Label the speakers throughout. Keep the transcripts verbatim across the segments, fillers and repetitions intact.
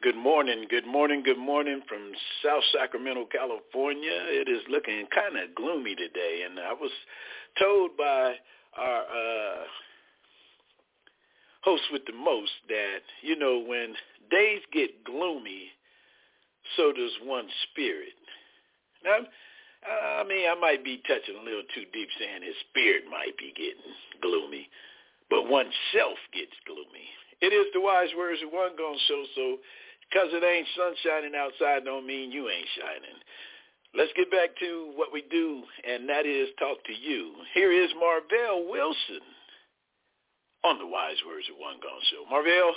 Speaker 1: Good morning, good morning, good morning from South Sacramento, California. It is looking kind of gloomy today, and I was told by our uh, host with the most that, you know, when days get gloomy, so does one's spirit. Now, I mean, I might be touching a little too deep saying his spirit might be getting gloomy, but oneself gets gloomy. It is the wise words of one gonna show, so because it ain't sun shining outside don't mean you ain't shining. Let's get back to what we do, and that is talk to you. Here is Marvell Wilson on the Wise Words of One Gone Show. Marvell?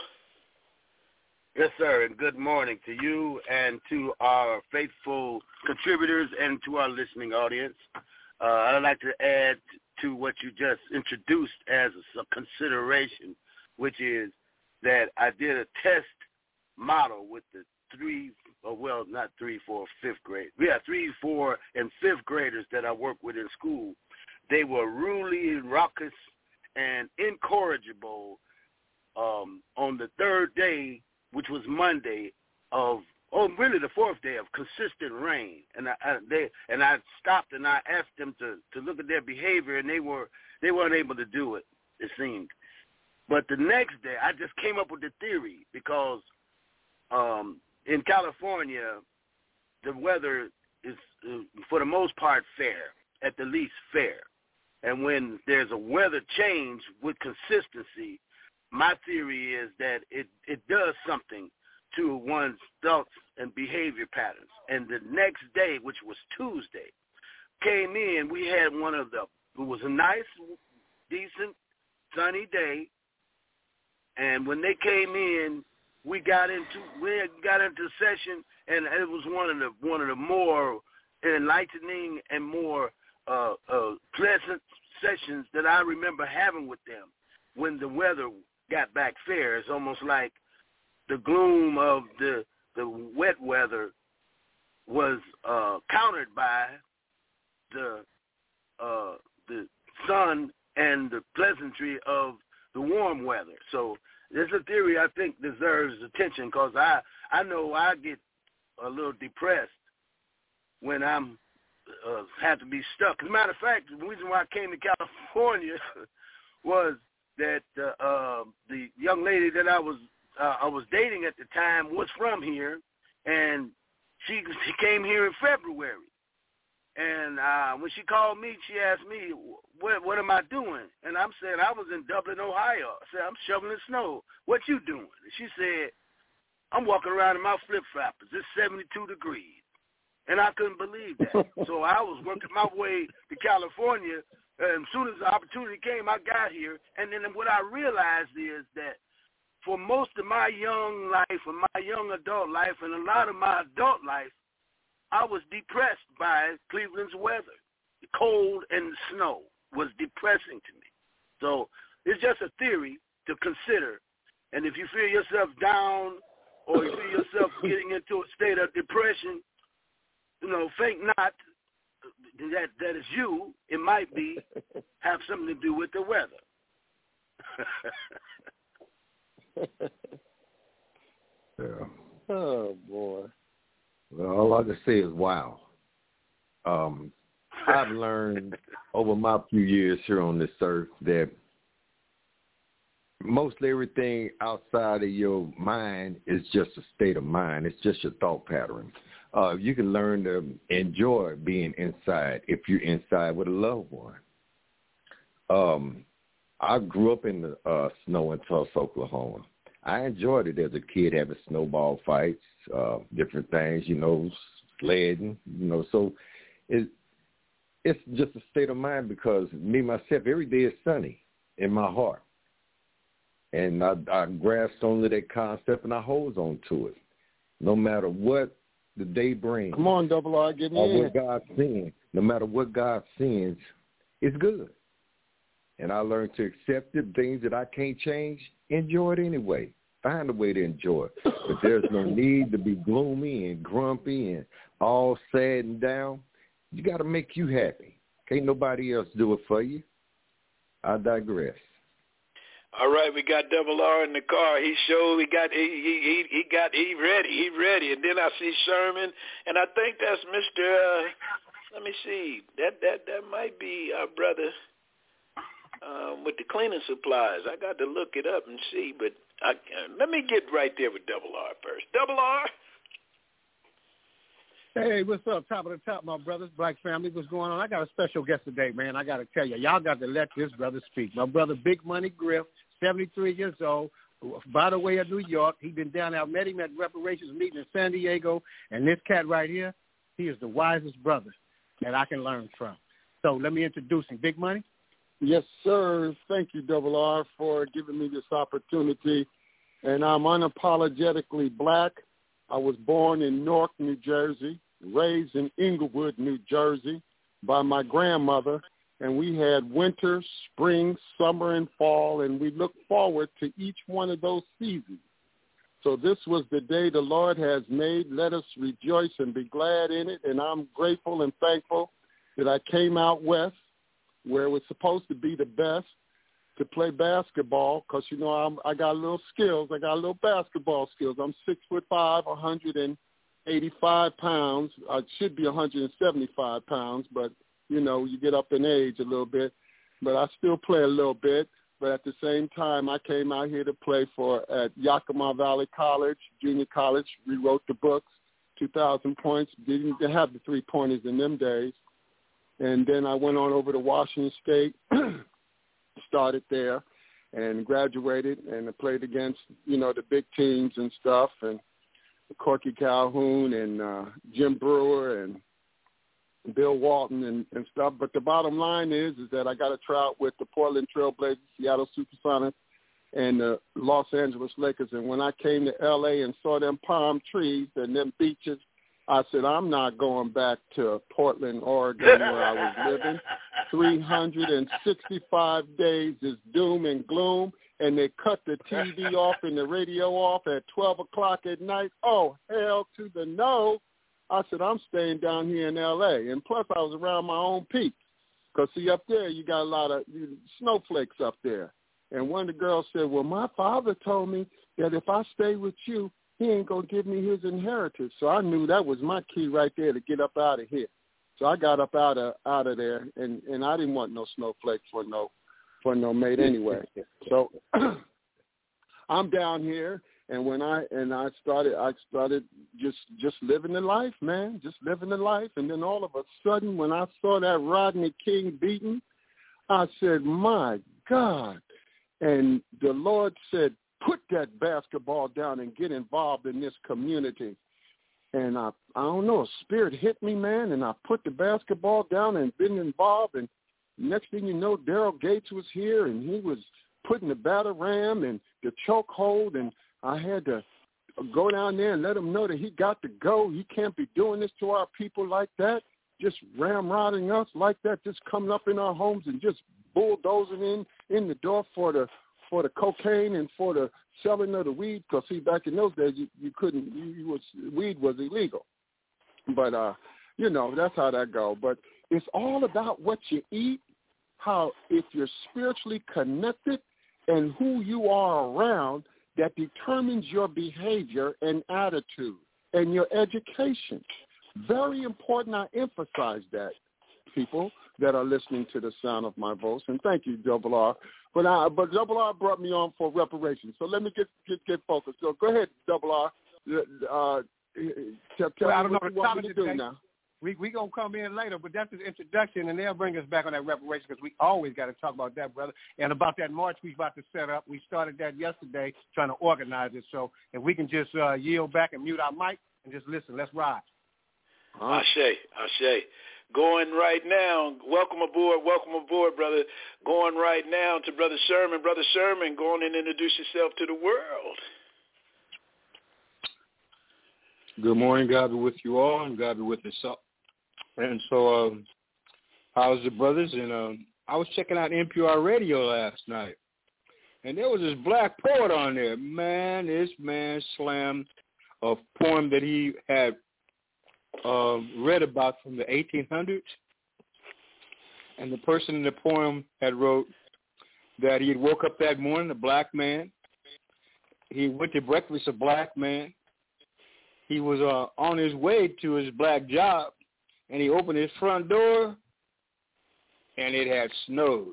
Speaker 2: Yes, sir, and good morning to you and to our faithful contributors and to our listening audience. Uh, I'd like to add to what you just introduced as a consideration, which is that I did a test model with the three, or well, not three, four, fifth grade. We have three, four, and fifth graders that I work with in school. They were ruly, raucous, and incorrigible um, on the third day, which was Monday of, oh, really the fourth day of consistent rain. And I, I they and I stopped and I asked them to, to look at their behavior, and they were they weren't able to do it, it seemed. But the next day, I just came up with the theory because um, in California, the weather is, uh, for the most part, fair, at the least fair. And when there's a weather change with consistency, my theory is that it, it does something to one's thoughts and behavior patterns. And the next day, which was Tuesday, came in, we had one of the, it was a nice, decent, sunny day. And when they came in, we got into we got into session, and it was one of the one of the more enlightening and more uh, uh, pleasant sessions that I remember having with them when the weather got back fair. It's almost like the gloom of the the wet weather was uh, countered by the uh, the sun and the pleasantry of the warm weather. So this is a theory I think deserves attention because I, I know I get a little depressed when I'm uh, have to be stuck. As a matter of fact, the reason why I came to California was that uh, uh, the young lady that I was uh, I was dating at the time was from here, and she she came here in February. And uh, when she called me, she asked me, what, what am I doing? And I'm saying, I was in Dublin, Ohio. I said, I'm shoveling snow. What you doing? And she said, I'm walking around in my flip-floppers. It's seventy-two degrees. And I couldn't believe that. So I was working my way to California. And as soon as the opportunity came, I got here. And then what I realized is that for most of my young life and my young adult life and a lot of my adult life, I was depressed by Cleveland's weather. The cold and the snow was depressing to me. So it's just a theory to consider. And if you feel yourself down or you feel yourself getting into a state of depression, you know, think not that that is you. It might be have something to do with the weather.
Speaker 3: Yeah.
Speaker 4: Oh, boy.
Speaker 3: Well, all I can say is wow. Um, I've learned over my few years here on this earth that mostly everything outside of your mind is just a state of mind. It's just your thought pattern. Uh, you can learn to enjoy being inside if you're inside with a loved one. Um, I grew up in the uh, snow in Tulsa, Oklahoma. I enjoyed it as a kid, having snowball fights, uh, different things, you know, sledding, you know. So it, it's just a state of mind because me, myself, every day is sunny in my heart. And I, I grasped onto that concept and I hold on to it. No matter what the day brings.
Speaker 4: Come on, Double R, get me
Speaker 3: or
Speaker 4: in.
Speaker 3: what God sends, no matter what God sends, it's good. And I learned to accept the things that I can't change, enjoy it anyway. Find a way to enjoy it. But there's no need to be gloomy and grumpy and all sad and down. You got to make you happy. Can't nobody else do it for you. I digress.
Speaker 1: All right, we got Double R in the car. He showed he got he he he got he ready he ready, and then I see Sherman, and I think that's Mister Uh, let me see that that that might be our brother um, with the cleaning supplies. I got to look it up and see, but I, uh, let me get right there with Double R first. Double R.
Speaker 4: Hey, what's up? Top of the top, my brothers, Black family. What's going on? I got a special guest today, man. I got to tell you, y'all got to let this brother speak. My brother, Big Money Griff, seventy-three years old, by the way of New York. He been down there. I met him at reparations meeting in San Diego, and this cat right here, he is the wisest brother that I can learn from. So let me introduce him. Big Money?
Speaker 5: Yes, sir. Thank you, Double R, for giving me this opportunity. And I'm unapologetically black. I was born in Newark, New Jersey, raised in Inglewood, New Jersey, by my grandmother. And we had winter, spring, summer, and fall, and we look forward to each one of those seasons. So this was the day the Lord has made. Let us rejoice and be glad in it. And I'm grateful and thankful that I came out west, where it was supposed to be the best, to play basketball, because, you know, I'm, I got a little skills. I got a little basketball skills. I'm six foot five, one hundred eighty-five pounds. I should be one hundred seventy-five pounds, but, you know, you get up in age a little bit. But I still play a little bit. But at the same time, I came out here to play for at Yakima Valley College, junior college. We wrote the books, two thousand points. Didn't have the three-pointers in them days. And then I went on over to Washington State, started there, and graduated and played against, you know, the big teams and stuff, and Corky Calhoun and uh, Jim Brewer and Bill Walton and, and stuff. But the bottom line is is that I got a try out with the Portland Trailblazers, Seattle Supersonics, and the Los Angeles Lakers. And when I came to L A and saw them palm trees and them beaches, I said, I'm not going back to Portland, Oregon, where I was living. three hundred sixty-five days is doom and gloom, and they cut the T V off and the radio off at twelve o'clock at night. Oh, hell to the no. I said, I'm staying down here in L A. And plus, I was around my own peaks. Because, see, up there, you got a lot of snowflakes up there. And one of the girls said, well, my father told me that if I stay with you, he ain't going to give me his inheritance. So I knew that was my key right there to get up out of here. So I got up out of out of there, and, and I didn't want no snowflake for no for no mate anyway. So I'm down here, and when I and I started I started just just living the life, man, just living the life. And then all of a sudden, when I saw that Rodney King beating, I said, my God. And the Lord said, put that basketball down and get involved in this community. And I, I don't know, a spirit hit me, man, and I put the basketball down and been involved. And next thing you know, Daryl Gates was here, and he was putting the batter ram and the choke hold, and I had to go down there and let him know that he got to go. He can't be doing this to our people like that, just ramrodding us like that, just coming up in our homes and just bulldozing in, in the door for the for the cocaine and for the selling of the weed, because, see, back in those days, you, you couldn't, you, you was, weed was illegal. But, uh, you know, that's how that go. But it's all about what you eat, how if you're spiritually connected, and who you are around that determines your behavior and attitude and your education. Very important. I emphasize that, people that are listening to the sound of my voice. And thank you, Double R. But I, but Double R brought me on for reparations. So let me get get, get focused. So go ahead, Double R. Uh, tell tell
Speaker 4: well,
Speaker 5: me what you want me to do now.
Speaker 4: We we gonna come in later, but that's the introduction, and they'll bring us back on that reparation, because we always got to talk about that, brother, and about that march we about to set up. We started that yesterday, trying to organize it. So if we can just uh, yield back and mute our mic and just listen, let's ride.
Speaker 1: Ashe, Ashe. Going right now, welcome aboard, welcome aboard, brother. Going right now to Brother Sherman. Brother Sherman, go on and introduce yourself to the world.
Speaker 6: Good morning, God be with you all, and God be with us. And so, um, how's the brothers? And um, I was checking out N P R radio last night, and there was this black poet on there. Man, this man slammed a poem that he had Um, read about from the eighteen hundreds, and the person in the poem had wrote, that he had woke up that morning a black man. He went to breakfast a black man. He was uh, on his way to his black job, and he opened his front door, and it had snowed.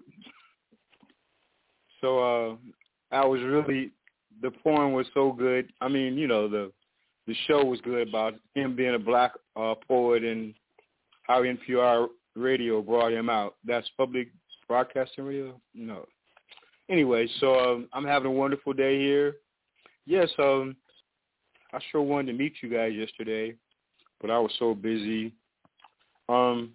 Speaker 6: So uh, I was really, the poem was so good. I mean, you know, the the show was good about him being a black uh, poet and how N P R radio brought him out. That's public broadcasting radio? No. Anyway, so um, I'm having a wonderful day here. Yes, um, I sure wanted to meet you guys yesterday, but I was so busy. Um,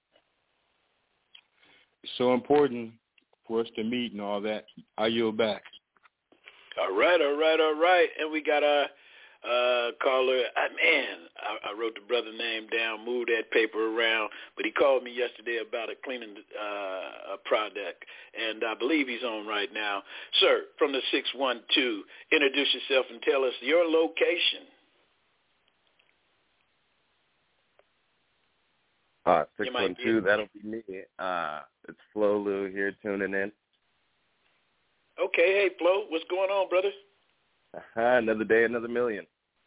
Speaker 6: it's so important for us to meet and all that. I yield back.
Speaker 1: All right, all right, all right. And we got our uh, caller. I, man, I, I wrote the brother name down, moved that paper around, but he called me yesterday about a cleaning uh, a product, and I believe he's on right now. Sir, from the six one two, introduce yourself and tell us your location.
Speaker 7: Uh, six one two, that'll be me. Uh, it's Flo Lou here tuning in.
Speaker 1: Okay, hey, Flo, what's going on, brother?
Speaker 7: Uh-huh, another day, another million.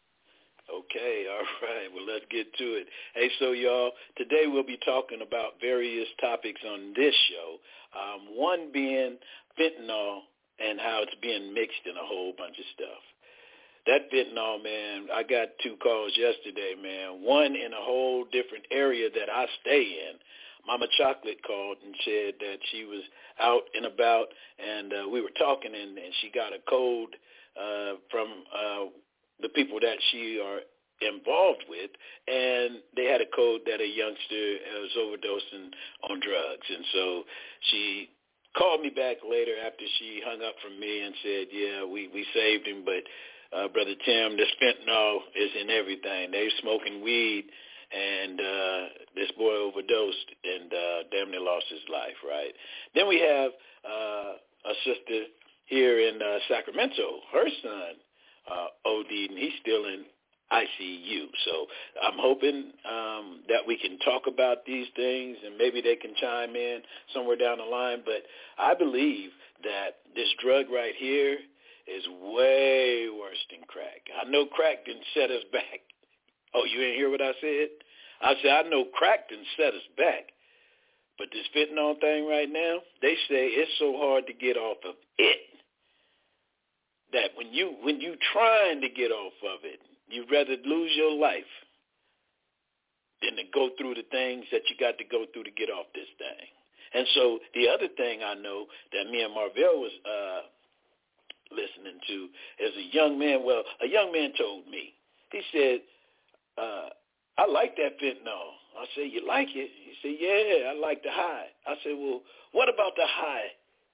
Speaker 1: Okay, all right. Well, let's get to it. Hey, so, y'all, today we'll be talking about various topics on this show, um, one being fentanyl and how it's being mixed in a whole bunch of stuff. That fentanyl, man, I got two calls yesterday, man, one in a whole different area that I stay in. Mama Chocolate called and said that she was out and about, and uh, we were talking, and, and she got a code uh, from uh, the people that she are involved with, and they had a code that a youngster was overdosing on drugs. And so she called me back later after she hung up from me and said, yeah, we, we saved him, but uh, Brother Tim, this fentanyl is in everything. They smoking weed, and uh, this boy overdosed and uh, damn near lost his life, right? Then we have uh, a sister here in uh, Sacramento. Her son uh, OD'd, and he's still in I C U. So I'm hoping um, that we can talk about these things, and maybe they can chime in somewhere down the line. But I believe that this drug right here is way worse than crack. I know crack didn't set us back. Oh, you didn't hear what I said? I said, I know crack didn't set us back. But this fentanyl thing right now, they say it's so hard to get off of it that when you when you trying to get off of it, you'd rather lose your life than to go through the things that you got to go through to get off this thing. And so the other thing I know that me and Marvell was uh, listening to is a young man. Well, a young man told me. He said, uh, I like that fentanyl. I said, you like it? He said, yeah, I like the high. I said, well, what about the high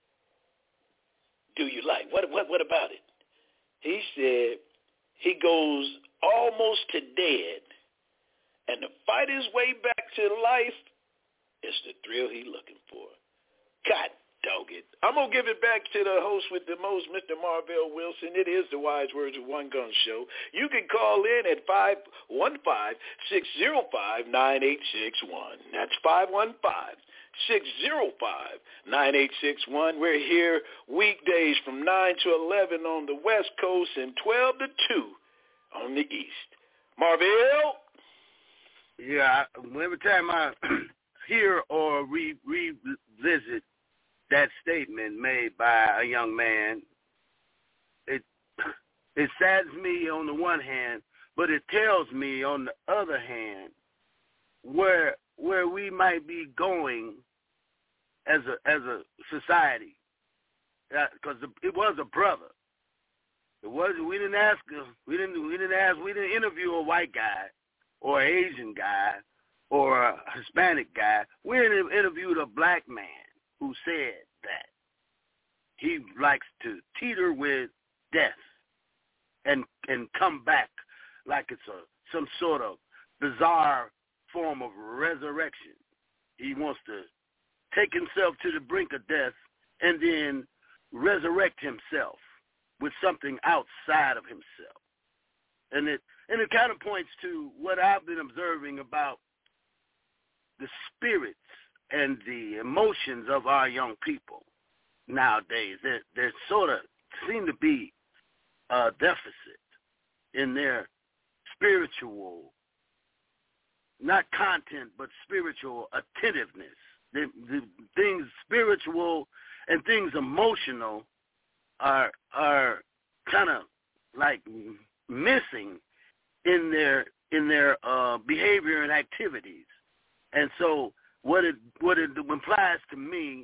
Speaker 1: do you like? What what what about it? He said he goes almost to dead, and to fight his way back to life is the thrill he's looking for. God dog it. I'm going to give it back to the host with the most, Mister Marvell Wilson. It is the Wise Words of One Gun Show. You can call in at five one five, six zero five, nine eight six one. That's five one five, six zero five, nine eight six one. We're here weekdays from nine to eleven on the West Coast and twelve to two on the East. Marvell?
Speaker 2: Yeah, every time I hear or re- revisit that statement made by a young man, it it saddens me on the one hand, but it tells me on the other hand where where we might be going as a as a society, because uh, it was a brother. It was we didn't ask we didn't we didn't ask we didn't interview a white guy or an Asian guy or a Hispanic guy. We interviewed a black man who said that he likes to teeter with death and and come back like it's a some sort of bizarre form of resurrection. He wants to take himself to the brink of death and then resurrect himself with something outside of himself. And it and it kind of points to what I've been observing about the spirits and the emotions of our young people. nowadays. There, there sort of seem to be a deficit in their spiritual, not content, but spiritual attentiveness. The, the things spiritual and things emotional are are kind of like missing in their in their uh, behavior and activities. And so what it what it implies to me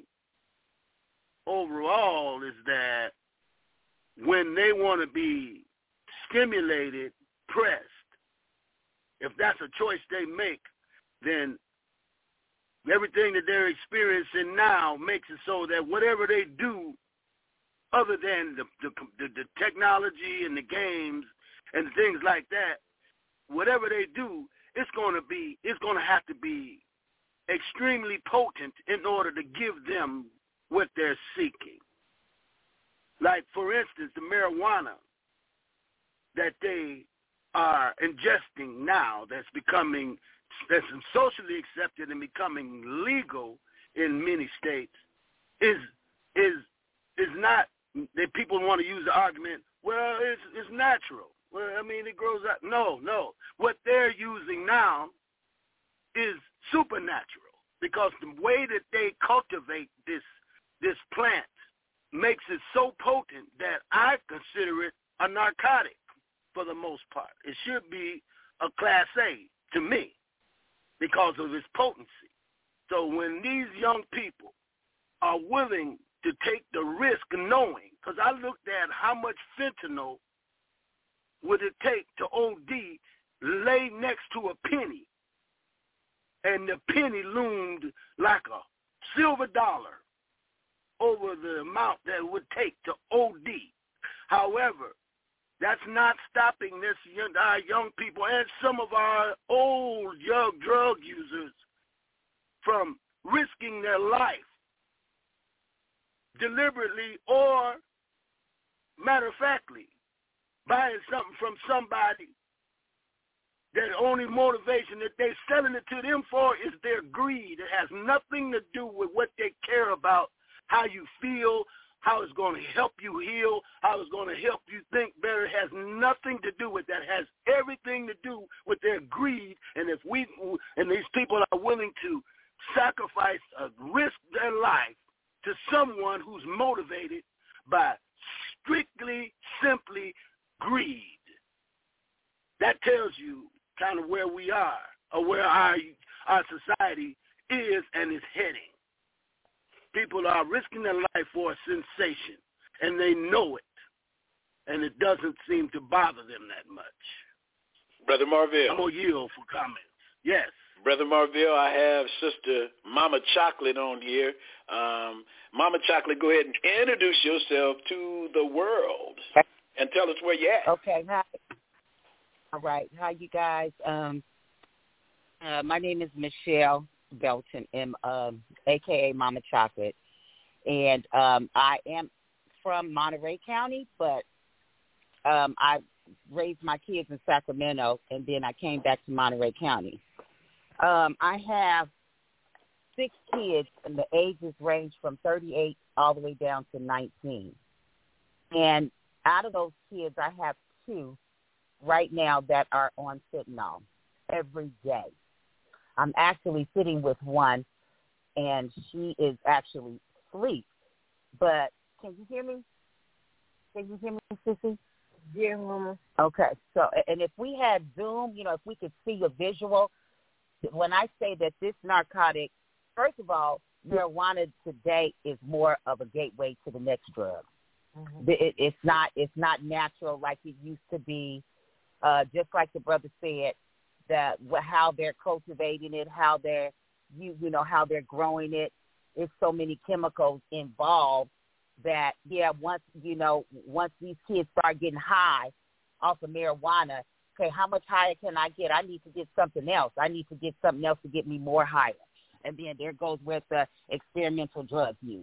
Speaker 2: overall is that when they want to be stimulated, pressed, if that's a choice they make, then everything that they're experiencing now makes it so that whatever they do, other than the the, the, the technology and the games and things like that, whatever they do, it's going to be, it's going to have to be extremely potent in order to give them what they're seeking. Like, for instance, the marijuana that they are ingesting now, that's becoming, that's socially accepted and becoming legal in many states, is is is not. That people want to use the argument, well, it's it's natural. Well, I mean, it grows up. No, no. What they're using now is supernatural, because the way that they cultivate this this plant makes it so potent that I consider it a narcotic for the most part. It should be a class A to me because of its potency. So when these young people are willing to take the risk knowing, because I looked at how much fentanyl would it take to O D lay next to a penny, and the penny loomed like a silver dollar over the amount that it would take to O D. However, that's not stopping this young, our young people and some of our old young drug users from risking their life deliberately or matter-of-factly buying something from somebody that only motivation that they're selling it to them for is their greed. It has nothing to do with what they care about, how you feel, how it's going to help you heal, how it's going to help you think better. It has nothing to do with that. It has everything to do with their greed. And if we and these people are willing to sacrifice, uh, risk their life to someone who's motivated by strictly, simply greed, that tells you kind of where we are, or where our our society is and is heading. People are risking their life for a sensation, and they know it, and it doesn't seem to bother them that much.
Speaker 1: Brother Marvell.
Speaker 2: I'm going to yield for comments. Yes.
Speaker 1: Brother Marvell, I have Sister Mama Chocolate on here. Um, Mama Chocolate, go ahead and introduce yourself to the world and tell us where you're at.
Speaker 8: Okay. Hi. All right. Hi, you guys. Um, uh, my name is Michelle Belton, M, um, a k a. Mama Chocolate, and um, I am from Monterey County, but um, I raised my kids in Sacramento, and then I came back to Monterey County. Um, I have six kids, and the ages range from thirty-eight all the way down to nineteen. And out of those kids, I have two right now that are on fentanyl every day. I'm actually sitting with one, and she is actually asleep. But can you hear me? Can you hear me, Sissy?
Speaker 9: Yeah, Mama.
Speaker 8: Okay. So, and if we had Zoom, you know, if we could see a visual, when I say that this narcotic, first of all, marijuana today is more of a gateway to the next drug. Mm-hmm. It, it's not it's not natural like it used to be. Uh, just like the brother said, that how they're cultivating it, how they're you you know how they're growing it. There's so many chemicals involved that yeah, once you know once these kids start getting high off of marijuana, okay, how much higher can I get? I need to get something else. I need to get something else to get me more higher. And then there goes with the experimental drug use.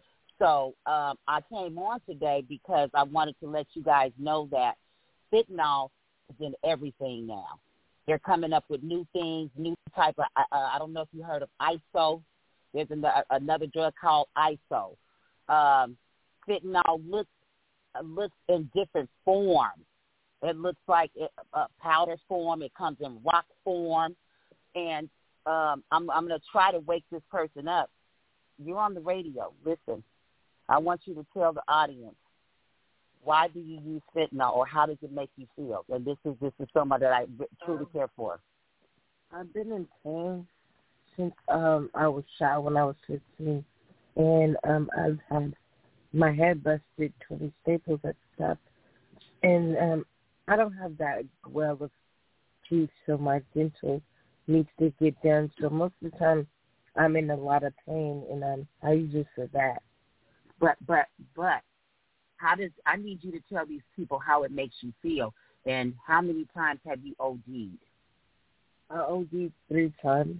Speaker 8: So um, I came on today because I wanted to let you guys know that fentanyl is in everything now. They're coming up with new things, new type of, uh, I don't know if you heard of I S O. There's an, another drug called I S O. um, fentanyl looks looks in different forms. It looks like it, uh, powder form. It comes in rock form, and um, I'm I'm going to try to wake this person up. You're on the radio. Listen, I want you to tell the audience, why do you use fentanyl, or how does it make you feel? And this is this is someone that I truly care for.
Speaker 9: I've been in pain since um, I was shot when I was fifteen, and um, I've had my head busted, twenty staples at the top, and um, I don't have that well of teeth, so my dental needs to get done. So most of the time, I'm in a lot of pain, and um, I use it for that.
Speaker 8: But but but, how does I need you to tell these people how it makes you feel, and how many times have you O D'd?
Speaker 9: I O D'd three times.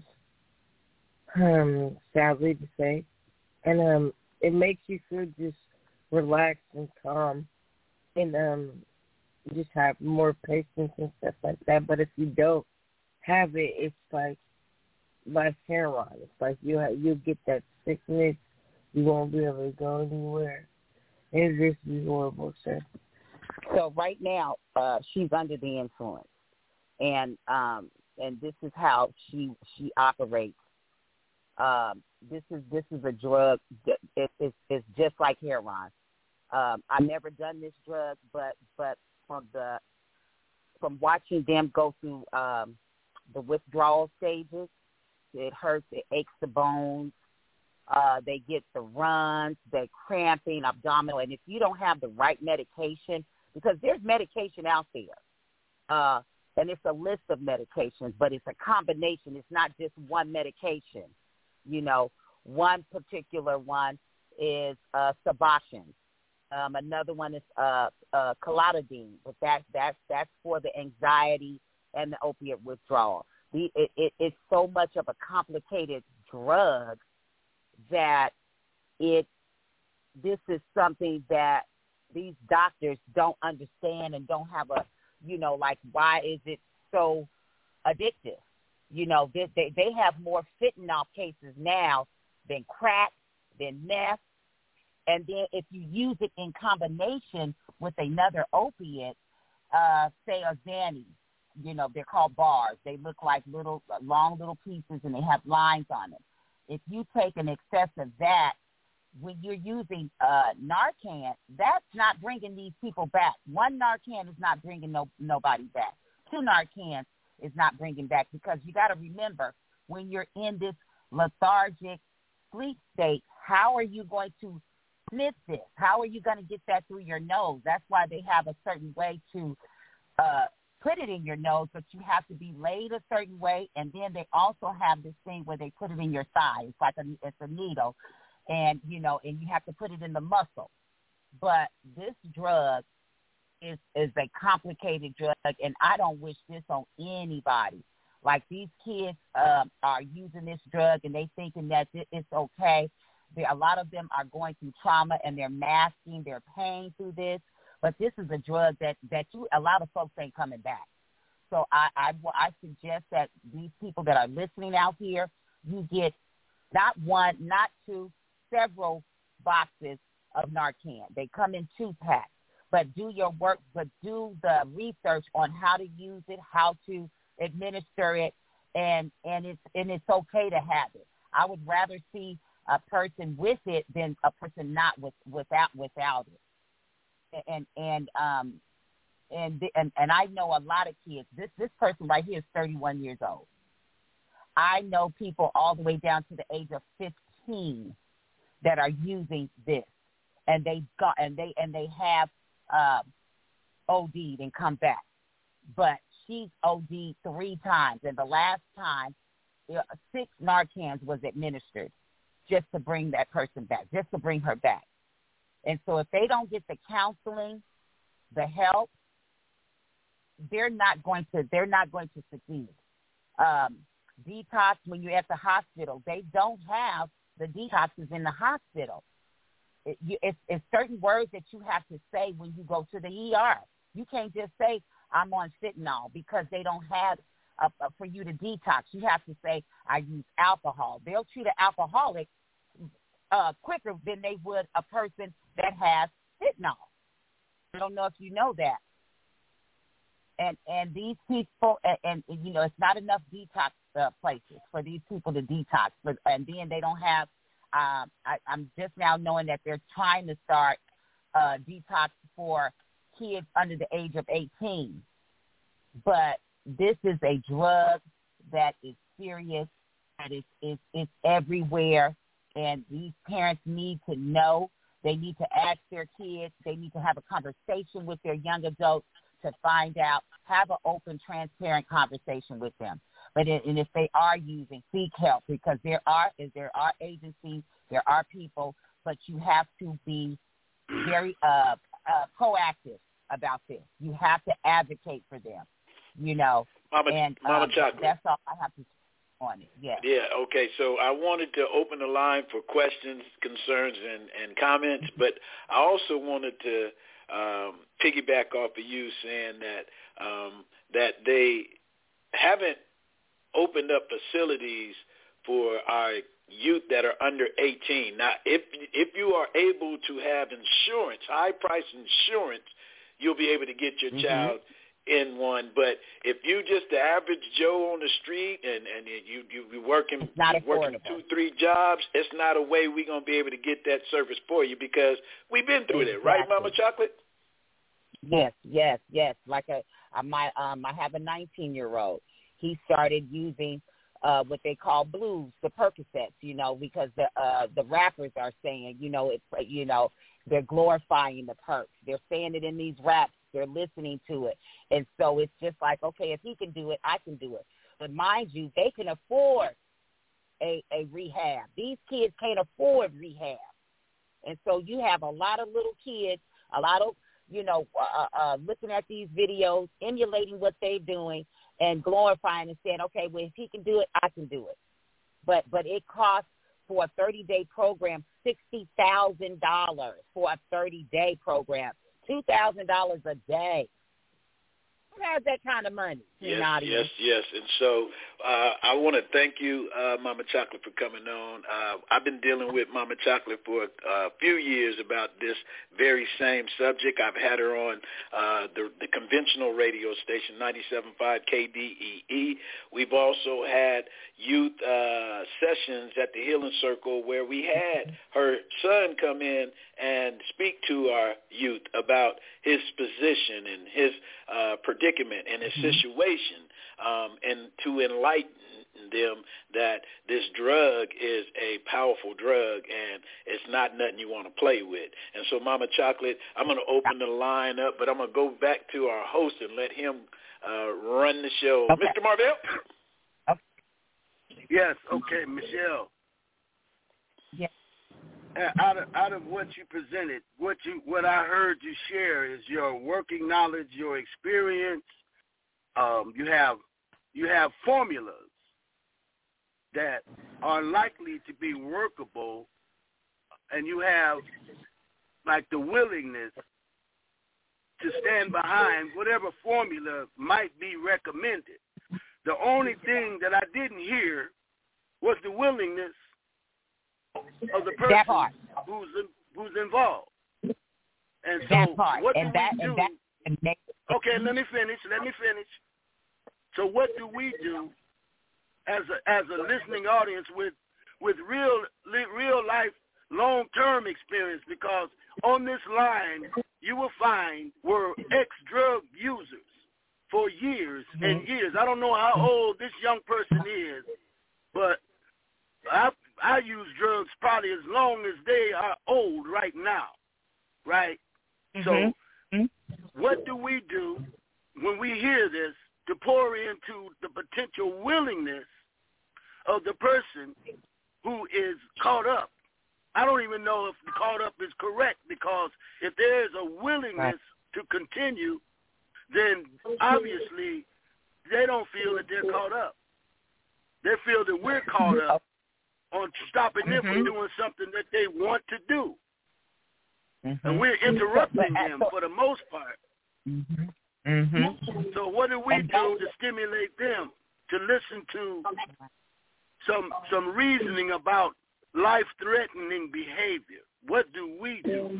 Speaker 9: Um, sadly to say, and um, it makes you feel just relaxed and calm, and um, just have more patience and stuff like that. But if you don't have it, it's like like heroin. It's like you have, you'll get that sickness. You won't be able to go anywhere. It's just horrible, sir.
Speaker 8: So right now, uh, she's under the influence, and um, and this is how she she operates. Um, this is this is a drug. That it, it's it's just like heroin. Um, I've never done this drug, but but from the from watching them go through um, the withdrawal stages, it hurts, it aches the bones. Uh, they get the runs, they're cramping, abdominal, and if you don't have the right medication, because there's medication out there, uh, and it's a list of medications, but it's a combination. It's not just one medication. You know, one particular one is uh, Suboxone. Um, another one is uh, uh, Clotidine, but that, that's, that's for the anxiety and the opiate withdrawal. The, it, it, it's so much of a complicated drug that it this is something that these doctors don't understand and don't have a, you know, like, why is it so addictive? You know, they, they, they have more fentanyl cases now than crack, than meth. And then if you use it in combination with another opiate, uh, say a Xanny, you know, they're called bars. They look like little, long little pieces, and they have lines on them. If you take an excess of that, when you're using uh, Narcan, that's not bringing these people back. One Narcan is not bringing no, nobody back. Two Narcans is not bringing back, because you got to remember, when you're in this lethargic sleep state, how are you going to sniff this? How are you going to get that through your nose? That's why they have a certain way to uh, put it in your nose, but you have to be laid a certain way. And then they also have this thing where they put it in your thigh. It's like a, it's a needle, and, you know, and you have to put it in the muscle. But this drug is, is a complicated drug, and I don't wish this on anybody. Like, these kids um, are using this drug, and they thinking that it's okay. There, a lot of them are going through trauma, and they're masking their pain through this. But this is a drug that, that you, a lot of folks ain't coming back. So I, I, I suggest that these people that are listening out here, you get not one, not two, several boxes of Narcan. They come in two packs. But do your work, but do the research on how to use it, how to administer it, and, and it's and it's okay to have it. I would rather see a person with it than a person not with without without it. And and um and and and I know a lot of kids. This this person right here is thirty-one years old. I know people all the way down to the age of fifteen that are using this, and they got and they and they have uh, O D'd and come back. But she's O D'd three times, and the last time, six Narcans was administered just to bring that person back, just to bring her back. And so if they don't get the counseling, the help, they're not going to they're not going to succeed. Um, detox, when you're at the hospital, they don't have the detoxes in the hospital. It, you, it's, it's certain words that you have to say when you go to the E R. You can't just say, I'm on fentanyl, because they don't have a, a, for you to detox. You have to say, I use alcohol. They'll treat an alcoholic uh, quicker than they would a person that has fentanyl. I don't know if you know that. And and these people, and, and you know, it's not enough detox uh, places for these people to detox. But, and then they don't have, um, I, I'm just now knowing that they're trying to start uh, detox for kids under the age of eighteen. But this is a drug that is serious, that is, is, is everywhere, and these parents need to know. They need to ask their kids. They need to have a conversation with their young adults to find out, have an open, transparent conversation with them. But it, and if they are using, seek help, because there are there are agencies, there are people, but you have to be very uh, uh, proactive about this. You have to advocate for them, you know.
Speaker 1: Mama,
Speaker 8: and
Speaker 1: Mama
Speaker 8: um,
Speaker 1: Chocolate.
Speaker 8: That's all I have to say on it. Yeah.
Speaker 1: Yeah. Okay. So I wanted to open the line for questions, concerns, and, and comments, but I also wanted to um, piggyback off of you saying that um, that they haven't opened up facilities for our youth that are under eighteen. Now, if if you are able to have insurance, high-price insurance, you'll be able to get your mm-hmm. child in one. But if you just the average Joe on the street and, and you you be working working two, three jobs, it's not a way we're going to be able to get that service for you, because we've been through exactly. that, right, Mama Chocolate?
Speaker 8: Yes, yes, yes. Like a, I might, um, I have a nineteen-year-old. He started using uh, what they call blues, the Percocets, you know, because the uh, the rappers are saying, you know, it's you know, they're glorifying the perks. They're saying it in these raps. They're listening to it. And so it's just like, okay, if he can do it, I can do it. But mind you, they can afford a, a rehab. These kids can't afford rehab. And so you have a lot of little kids, a lot of, you know, uh, uh, looking at these videos, emulating what they're doing and glorifying and saying, okay, well, if he can do it, I can do it. But but it costs for a thirty-day program sixty thousand dollars for a thirty-day program. two thousand dollars a day. Who has that kind of money?
Speaker 1: Yes, yes, yes. And so uh, I want to thank you, uh, Mama Chocolate, for coming on. Uh, I've been dealing with Mama Chocolate for a uh, few years about this very same subject. I've had her on uh, the, the conventional radio station, ninety-seven point five K D E E. We've also had youth uh, sessions at the Healing Circle where we had her son come in and speak to our youth about his position and his uh, predicament and his mm-hmm. situation, um, and to enlighten them that this drug is a powerful drug and it's not nothing you want to play with. And so, Mama Chocolate, I'm going to open the line up, but I'm going to go back to our host and let him uh, run the show. Okay. Mister Marvell?
Speaker 2: Okay. Yes, okay, Michelle.
Speaker 8: Yes.
Speaker 2: Out of out of what you presented, what you what I heard you share is your working knowledge, your experience. Um, you have you have formulas that are likely to be workable, and you have like the willingness to stand behind whatever formula might be recommended. The only thing that I didn't hear was the willingness of the person who's in, who's involved. And so
Speaker 8: that part.
Speaker 2: what do
Speaker 8: and that,
Speaker 2: we do?
Speaker 8: And that, and
Speaker 2: okay, let me finish. Let me finish. So what do we do as a as a listening audience with with real real life long-term experience? Because on this line you will find were ex-drug users for years mm-hmm. and years. I don't know how old this young person is, but I I use drugs probably as long as they are old right now, right? Mm-hmm. So mm-hmm. what do we do when we hear this to pour into the potential willingness of the person who is caught up? I don't even know if caught up is correct, because if there is a willingness right. to continue, then obviously they don't feel that they're caught up. They feel that we're caught up on stopping them mm-hmm. from doing something that they want to do. Mm-hmm. And we're interrupting them for the most part.
Speaker 8: Mm-hmm. Mm-hmm.
Speaker 2: So what do we do to stimulate them to listen to some some reasoning about life-threatening behavior. What do we do?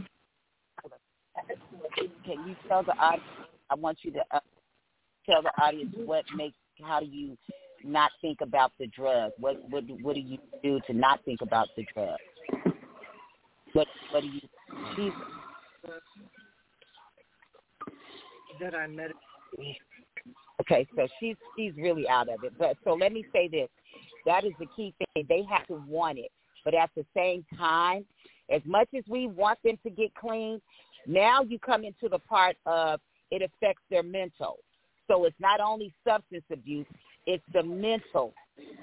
Speaker 8: Can you tell the audience? I want you to uh, tell the audience what makes. How do you not think about the drug? What what do, what do you do to not think about the drug? What what do you? She's
Speaker 9: that I met.
Speaker 8: Okay, so she's she's really out of it. But so let me say this: that is the key thing. They have to want it, but at the same time, as much as we want them to get clean, now you come into the part of it affects their mental. So it's not only substance abuse; it's the mental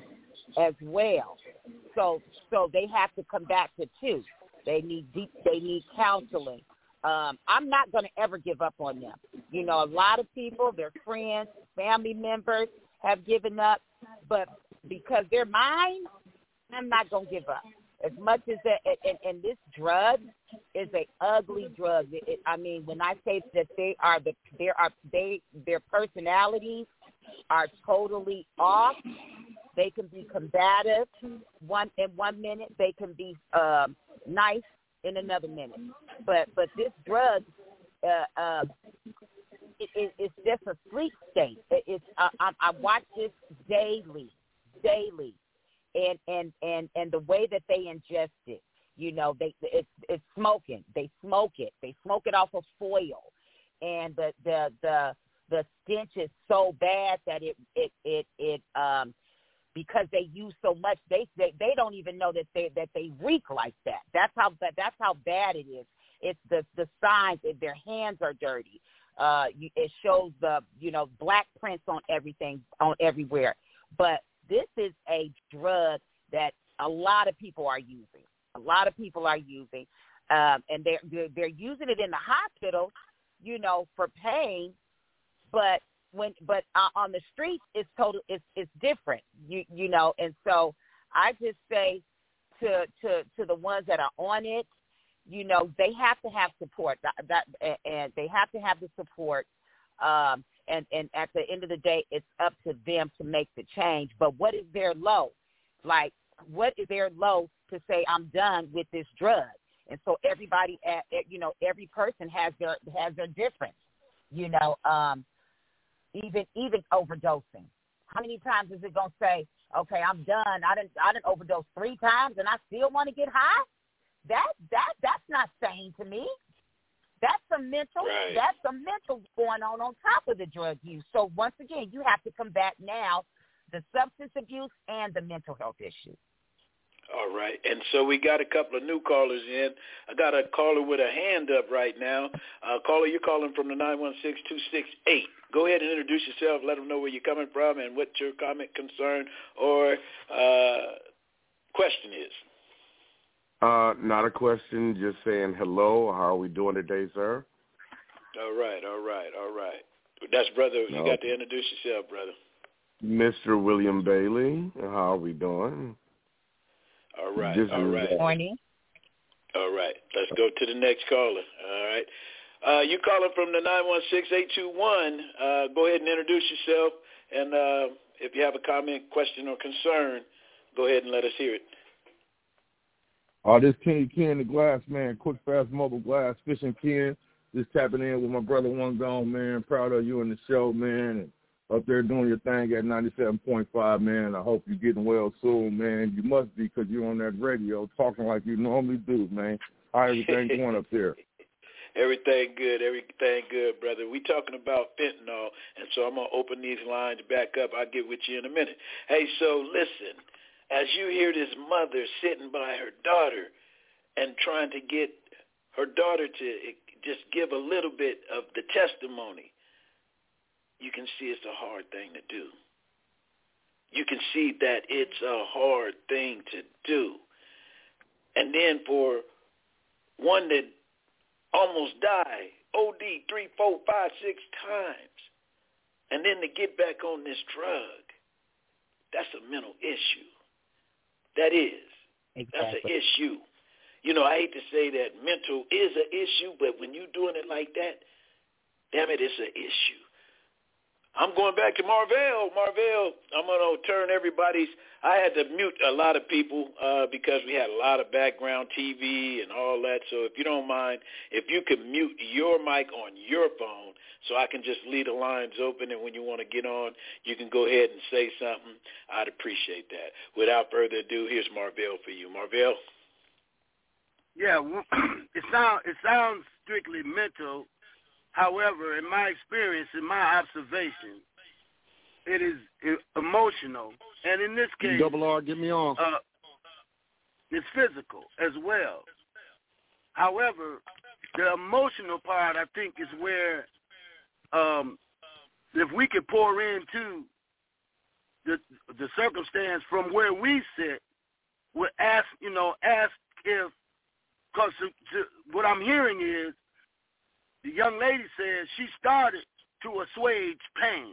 Speaker 8: as well. So so they have to come back to two. They need deep. They need counseling. Um, I'm not going to ever give up on them. You know, a lot of people, their friends, family members have given up, but because they're mine, I'm not going to give up. As much as that, and, and this drug is a ugly drug. It, it, I mean, when I say that they are the, there are they, their personalities are totally off. They can be combative one in one minute. They can be um, nice in another minute. But but this drug, uh, uh, it, it, it's just a sleep state. It, it's uh, I, I watch this daily, daily, and and and and the way that they ingest it, you know, they it's it's smoking. They smoke it. They smoke it off of foil, and the the the the stench is so bad that it it it it um. because they use so much, they, they they don't even know that they that they reek like that. That's how that that's how bad it is. It's the the signs. Their hands are dirty. Uh, you, it shows the you know black prints on everything on everywhere. But this is a drug that a lot of people are using. A lot of people are using, um, and they're, they're they're using it in the hospital, you know, for pain, but. When, but uh, on the streets, it's total. It's it's different, you you know. And so I just say to to to the ones that are on it, you know, they have to have support. That, that and they have to have the support. Um, and and at the end of the day, it's up to them to make the change. But what is their low? Like, what is their low to say I'm done with this drug? And so everybody, at, you know, every person has their has their difference, you know. Um, Even even overdosing. How many times is it gonna say, okay, I'm done. I didn't I didn't overdose three times and I still want to get high? That that that's not sane to me. That's a mental
Speaker 1: right.
Speaker 8: that's a mental going on on top of the drug use. So once again, you have to combat now the substance abuse and the mental health issues.
Speaker 1: All right. And so we got a couple of new callers in. I got a caller with a hand up right now. Uh, caller, you're calling from the nine one six, two six eight. Go ahead and introduce yourself. Let them know where you're coming from and what your comment, concern, or uh, question is.
Speaker 10: Uh, not a question, just saying hello. How are we doing today, sir?
Speaker 1: All right, all right, all right. That's brother. You
Speaker 10: no.
Speaker 1: got to introduce yourself, brother.
Speaker 10: Mister William Bailey. How are we doing?
Speaker 1: All right,
Speaker 10: this
Speaker 1: all right.
Speaker 8: Morning.
Speaker 1: All right, let's go to the next caller. All right. Uh, you calling from the nine one six, eight two one. Uh, go ahead and introduce yourself. And uh, if you have a comment, question, or concern, go ahead and let us hear it.
Speaker 11: Oh, uh, this King Ken, the glass man, quick, fast, mobile glass, fishing Ken. Just tapping in with my brother One Gone, man. Proud of you and the show, man. And up there doing your thing at ninety-seven point five, man. I hope you're getting well soon, man. You must be because you're on that radio talking like you normally do, man. How everything going up there?
Speaker 1: Everything good, everything good, brother. We talking about fentanyl, and so I'm going to open these lines back up. I'll get with you in a minute. Hey, so listen, as you hear this mother sitting by her daughter and trying to get her daughter to just give a little bit of the testimony, you can see it's a hard thing to do. You can see that it's a hard thing to do. And then for one that almost died, O D three, four, five, six times, and then to get back on this drug, that's a mental issue. That is.
Speaker 8: Exactly.
Speaker 1: That's an issue. You know, I hate to say that mental is an issue, but when you're doing it like that, damn it, it's an issue. I'm going back to Marvell. Marvell, I'm going to turn everybody's – I had to mute a lot of people uh, because we had a lot of background T V and all that. So if you don't mind, if you could mute your mic on your phone so I can just leave the lines open, and when you want to get on, you can go ahead and say something. I'd appreciate that. Without further ado, here's Marvell for you. Marvell?
Speaker 2: Yeah, it, sound, it sounds strictly mental. However, in my experience, in my observation, it is emotional. And in this case,
Speaker 5: Double R, get me on.
Speaker 2: Uh, it's physical as well. However, the emotional part, I think, is where um, if we could pour into the the circumstance from where we sit, we ask, you know, ask if, because what I'm hearing is, the young lady says she started to assuage pain.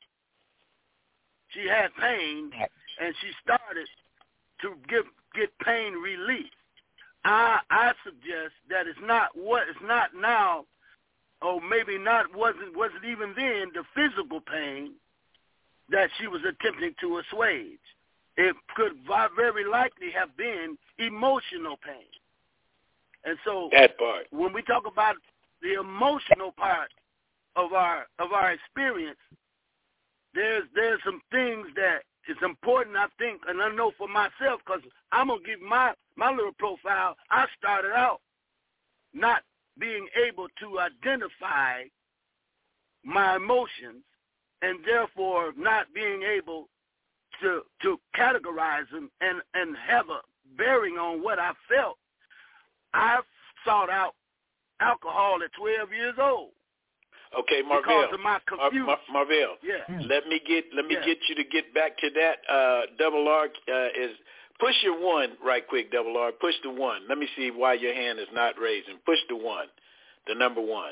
Speaker 2: She had pain, and she started to give, get pain relief. I I suggest that it's not what it's not now, or maybe not wasn't wasn't even then the physical pain that she was attempting to assuage. It could very likely have been emotional pain. And so
Speaker 1: that part,
Speaker 2: when we talk about the emotional part of our of our experience, there's there's some things that is important, I think, and I know for myself, because I'm gonna give my my little profile. I started out not being able to identify my emotions, and therefore not being able to to categorize them and and have a bearing on what I felt. I sought out alcohol at twelve years old.
Speaker 1: Okay, Marvell.
Speaker 2: Because of my confusion.
Speaker 1: Mar- Mar- Marvell.
Speaker 2: Yeah.
Speaker 1: Let me get let me
Speaker 2: yeah.
Speaker 1: get you to get back to that. Uh, Double R uh, is push your one right quick. Double R, push the one. Let me see why your hand is not raising. Push the one, the number one.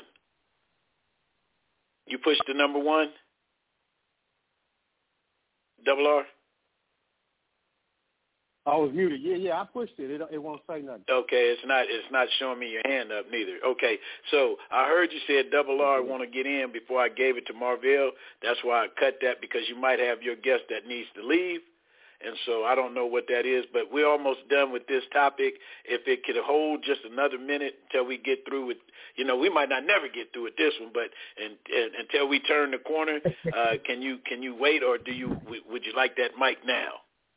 Speaker 1: You push the number one. Double R.
Speaker 4: I was muted. Yeah, yeah, I pushed it. It, it won't say nothing.
Speaker 1: Okay, it's not it's not showing me your hand up neither. Okay, so I heard you said Double R want to get in before I gave it to Marvell. That's why I cut that, because you might have your guest that needs to leave. And so I don't know what that is, but we're almost done with this topic. If it could hold just another minute until we get through with, you know, we might not never get through with this one, but and, and, until we turn the corner, uh, can you can you wait, or do you would you like that mic now?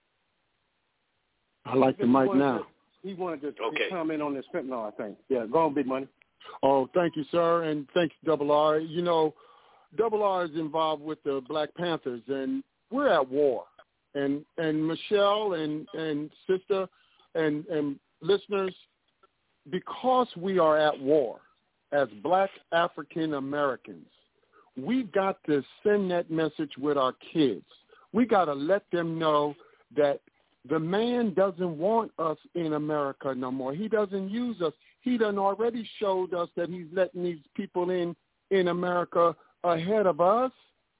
Speaker 5: I like the mic now.
Speaker 4: To, he wanted to
Speaker 1: okay.
Speaker 4: comment on this fentanyl, I think. Yeah, go on, Big Money.
Speaker 5: Oh, thank you, sir, and thanks, Double R. You know, Double R is involved with the Black Panthers, and we're at war. And and Michelle and, and sister and, and listeners, because we are at war as Black African Americans, we got to send that message with our kids. We got to let them know that the man doesn't want us in America no more. He doesn't use us. He done already showed us that he's letting these people in in America ahead of us.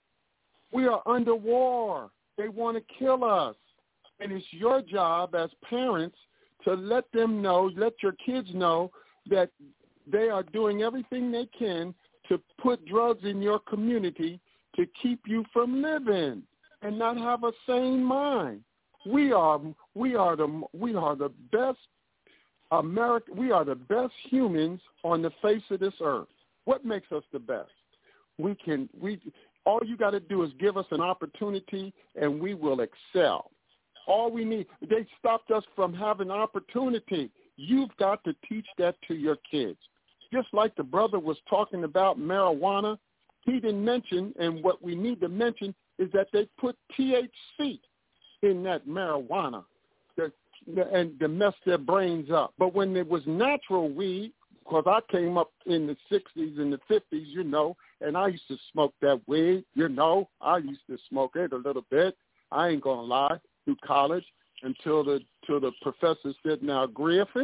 Speaker 5: We are under war. They want to kill us. And it's your job as parents to let them know, let your kids know that they are doing everything they can to put drugs in your community to keep you from living and not have a sane mind. We are we are the we are the best America. We are the best humans on the face of this earth. What makes us the best? We can we all you got to do is give us an opportunity, and we will excel. All we need. They stopped us from having opportunity. You've got to teach that to your kids. Just like the brother was talking about marijuana, he didn't mention, and what we need to mention is that they put T H C in that marijuana that, and to mess their brains up. But when it was natural weed, because I came up in the sixties and the fifties, you know, and I used to smoke that weed, you know. I used to smoke it a little bit. I ain't going to lie, through college until the, till the professor said, now, Griffin,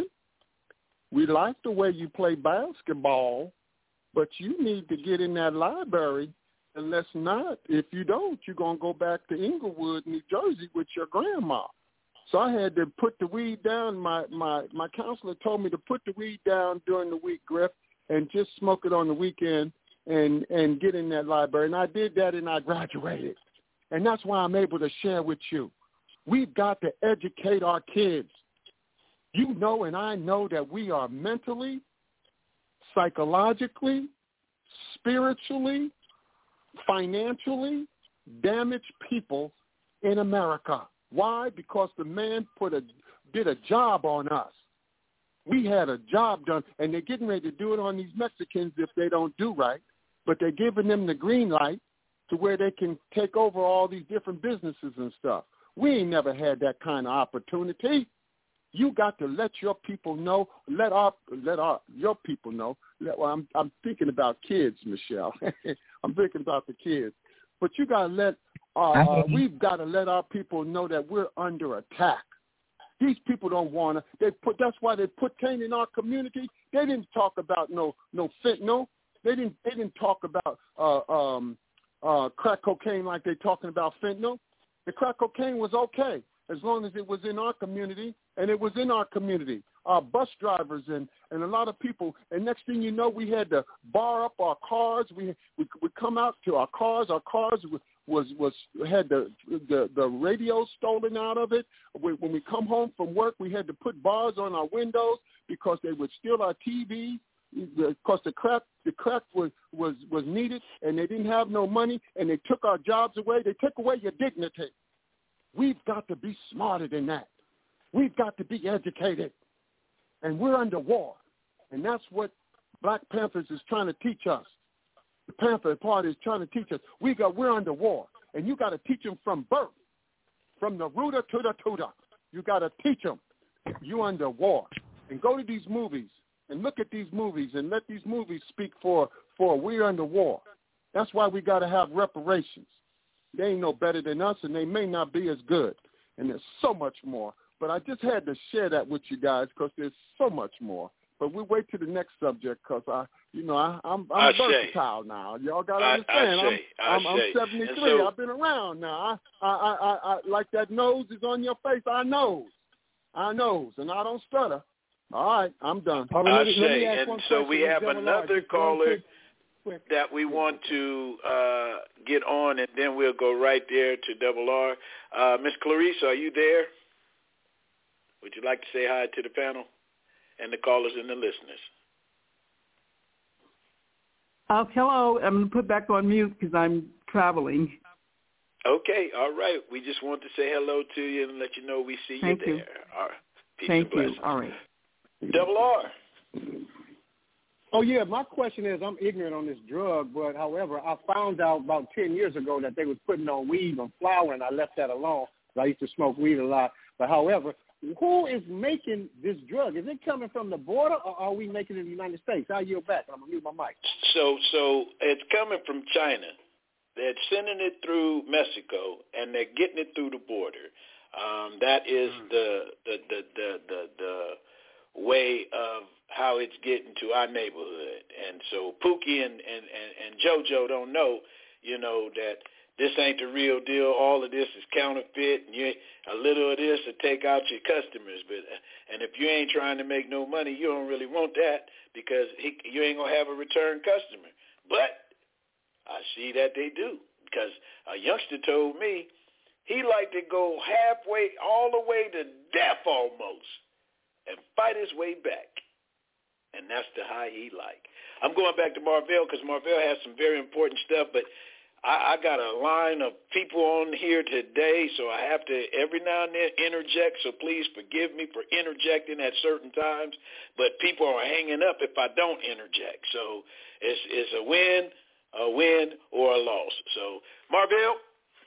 Speaker 5: we like the way you play basketball, but you need to get in that library. Unless not, if you don't, you're going to go back to Inglewood, New Jersey with your grandma. So I had to put the weed down. My, my, my counselor told me to put the weed down during the week, Griff, and just smoke it on the weekend and, and get in that library. And I did that and I graduated. And that's why I'm able to share with you. We've got to educate our kids. You know and I know that we are mentally, psychologically, spiritually, financially damaged people in America. Why? Because the man put a did a job on us. We had a job done, and they're getting ready to do it on these Mexicans if they don't do right, but they're giving them the green light to where they can take over all these different businesses and stuff. We ain't never had that kind of opportunity. You got to let your people know, let our let our your people know. Let, well, I'm I'm thinking about kids, Michelle. I'm thinking about the kids. But you got to let, uh, uh, we've got to let our people know that we're under attack. These people don't want to. They put. That's why they put Cain in our community. They didn't talk about no no fentanyl. They didn't. They didn't talk about uh, um, uh, crack cocaine like they're talking about fentanyl. The crack cocaine was okay as long as it was in our community, and it was in our community. Our bus drivers and, and a lot of people. And next thing you know, we had to bar up our cars. We we would come out to our cars. Our cars was was, was had the, the the radio stolen out of it. When we come home from work, we had to put bars on our windows because they would steal our T V. Because the crack the crack was, was was needed, and they didn't have no money, and they took our jobs away. They took away your dignity. We've got to be smarter than that. We've got to be educated. And we're under war. And that's what Black Panthers is trying to teach us. The Panther Party is trying to teach us. We got, we're under war. And you got to teach them from birth, from the rooter to the tutor. You got to teach them. You under war. And go to these movies and look at these movies and let these movies speak for, for we're under war. That's why we got to have reparations. They ain't no better than us, and they may not be as good. And there's so much more. But I just had to share that with you guys because there's so much more. But we'll wait to the next subject because I, you know, I, I'm I'm versatile now. Y'all got to understand.
Speaker 1: I, I
Speaker 5: I'm, I'm, I'm seventy-three.
Speaker 1: So,
Speaker 5: I've been around now. I, I, I, I, like that nose is on your face. I knows. I knows, and I don't stutter. All right, I'm done.
Speaker 1: I let me, let me and so we have another caller that we want to uh, get on, and then we'll go right there to Double R. Uh, Miss Clarice, are you there? Would you like to say hi to the panel and the callers and the listeners?
Speaker 12: Uh, hello. I'm going to put back on mute because I'm traveling.
Speaker 1: Okay. All right. We just want to say hello to you and let you know we see
Speaker 12: Thank
Speaker 1: you
Speaker 12: you.
Speaker 1: there. All right. Peace
Speaker 12: Thank
Speaker 1: and blessings.
Speaker 12: you. All right.
Speaker 1: Double R.
Speaker 4: Oh, yeah, my question is, I'm ignorant on this drug, but however, I found out about ten years ago that they was putting on weed on flour, and I left that alone. I used to smoke weed a lot. But however, who is making this drug? Is it coming from the border, or are we making it in the United States? I'll yield back. I'm going to mute my mic.
Speaker 1: So, so it's coming from China. They're sending it through Mexico, and they're getting it through the border. Um, that is the the, the the the the way of how it's getting to our neighborhood. And so Pookie and, and, and, and JoJo don't know, you know, that this ain't the real deal. All of this is counterfeit, and you, a little of this to take out your customers. But and if you ain't trying to make no money, you don't really want that because he, you ain't going to have a return customer. But I see that they do because a youngster told me he like to go halfway, all the way to death almost, and fight his way back. And that's the high he like. I'm going back to Marvell because Marvell has some very important stuff, but I, I got a line of people on here today, so I have to every now and then interject, so please forgive me for interjecting at certain times, but people are hanging up if I don't interject. So it's, it's a win, a win, or a loss. So, Marvell?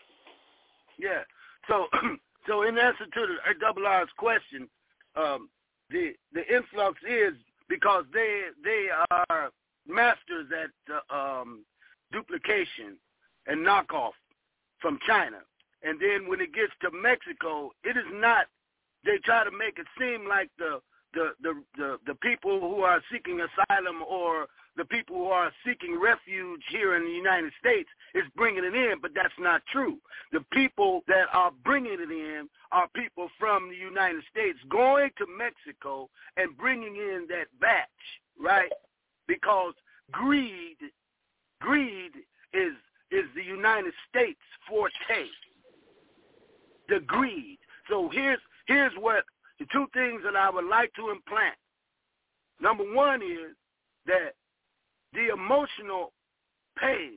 Speaker 2: Yeah. So, so in answer to the Double R's question, um, the the influx is because they they are masters at uh, um, duplication and knockoff from China. And then when it gets to Mexico, it is not, they try to make it seem like the the, the, the, the people who are seeking asylum or the people who are seeking refuge here in the United States is bringing it in, but that's not true. The people that are bringing it in are people from the United States going to Mexico and bringing in that batch, right? Because greed greed is is the United States forte. The greed. So here's here's what the two things that I would like to implant. Number one is that the emotional pain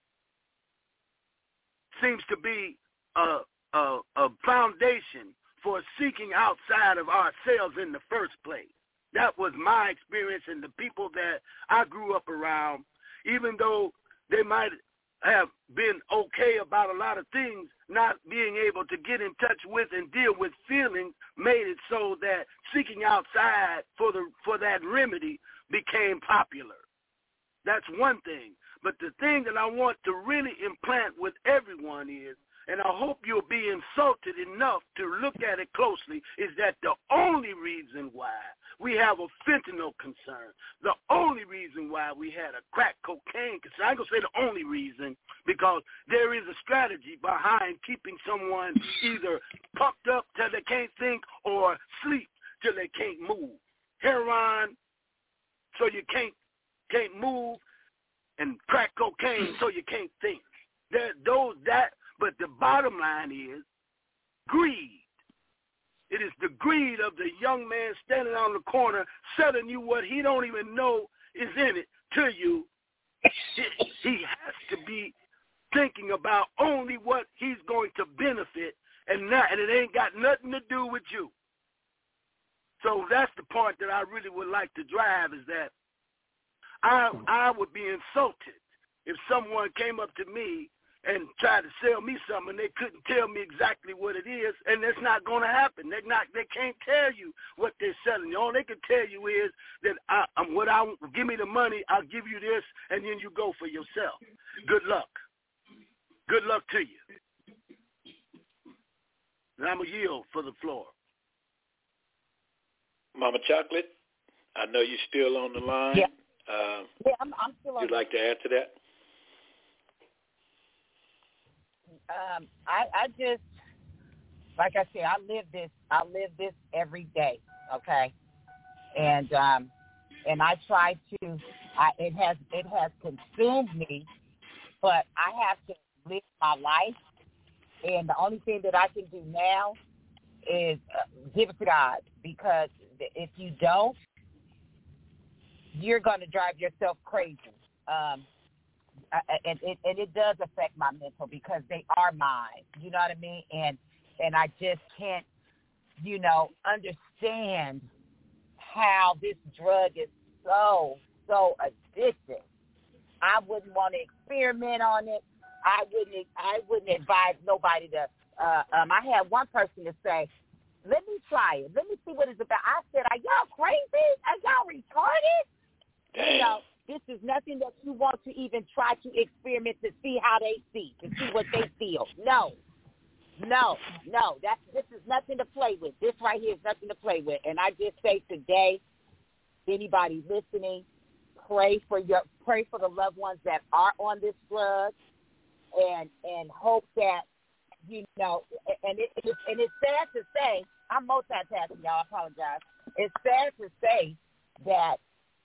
Speaker 2: seems to be a, a, a foundation for seeking outside of ourselves in the first place. That was my experience, and the people that I grew up around, even though they might have been okay about a lot of things, not being able to get in touch with and deal with feelings made it so that seeking outside for the for that remedy became popular. That's one thing. But the thing that I want to really implant with everyone is, and I hope you'll be insulted enough to look at it closely, is that the only reason why we have a fentanyl concern, the only reason why we had a crack cocaine concern, I ain't going to say the only reason, because there is a strategy behind keeping someone either pumped up till they can't think or sleep till they can't move. Heroin, so you can't can't move, and crack cocaine so you can't think. That those that but the bottom line is greed. It is the greed of the young man standing on the corner selling you what he don't even know is in it to you. He has to be thinking about only what he's going to benefit, and not, and it ain't got nothing to do with you. So that's the point that I really would like to drive, is that I I would be insulted if someone came up to me and tried to sell me something and they couldn't tell me exactly what it is, and that's not going to happen. They're not. They can't tell you what they're selling you. All they can tell you is that I, I'm what I give me the money, I'll give you this, and then you go for yourself. Good luck. Good luck to you. And I'm gonna yield for the floor.
Speaker 1: Mama Chocolate, I know you're still on the line.
Speaker 8: Yeah.
Speaker 1: Um,
Speaker 8: yeah, I'm, I'm still on.
Speaker 1: You'd like to add to that?
Speaker 8: Um, I, I just, like I said, I live this. I live this every day. Okay, and um, and I try to. I, it has it has consumed me, but I have to live my life. And the only thing that I can do now is uh, give it to God, because if you don't, you're going to drive yourself crazy. Um, and, and, and it does affect my mental, because they are mine. You know what I mean? And and I just can't, you know, understand how this drug is so, so addictive. I wouldn't want to experiment on it. I wouldn't I wouldn't advise nobody to, uh, um, I had one person to say, let me try it. Let me see what it's about. I said, are y'all crazy? Are y'all retarded?
Speaker 1: Damn.
Speaker 8: You know, this is nothing that you want to even try to experiment to see how they see, to see what they feel. No, no, no. That's, this is nothing to play with. This right here is nothing to play with. And I just say today, anybody listening, pray for your pray for the loved ones that are on this drug, and and hope that, you know, and it, it and it's sad to say, I'm multitasking, y'all. I apologize. It's sad to say that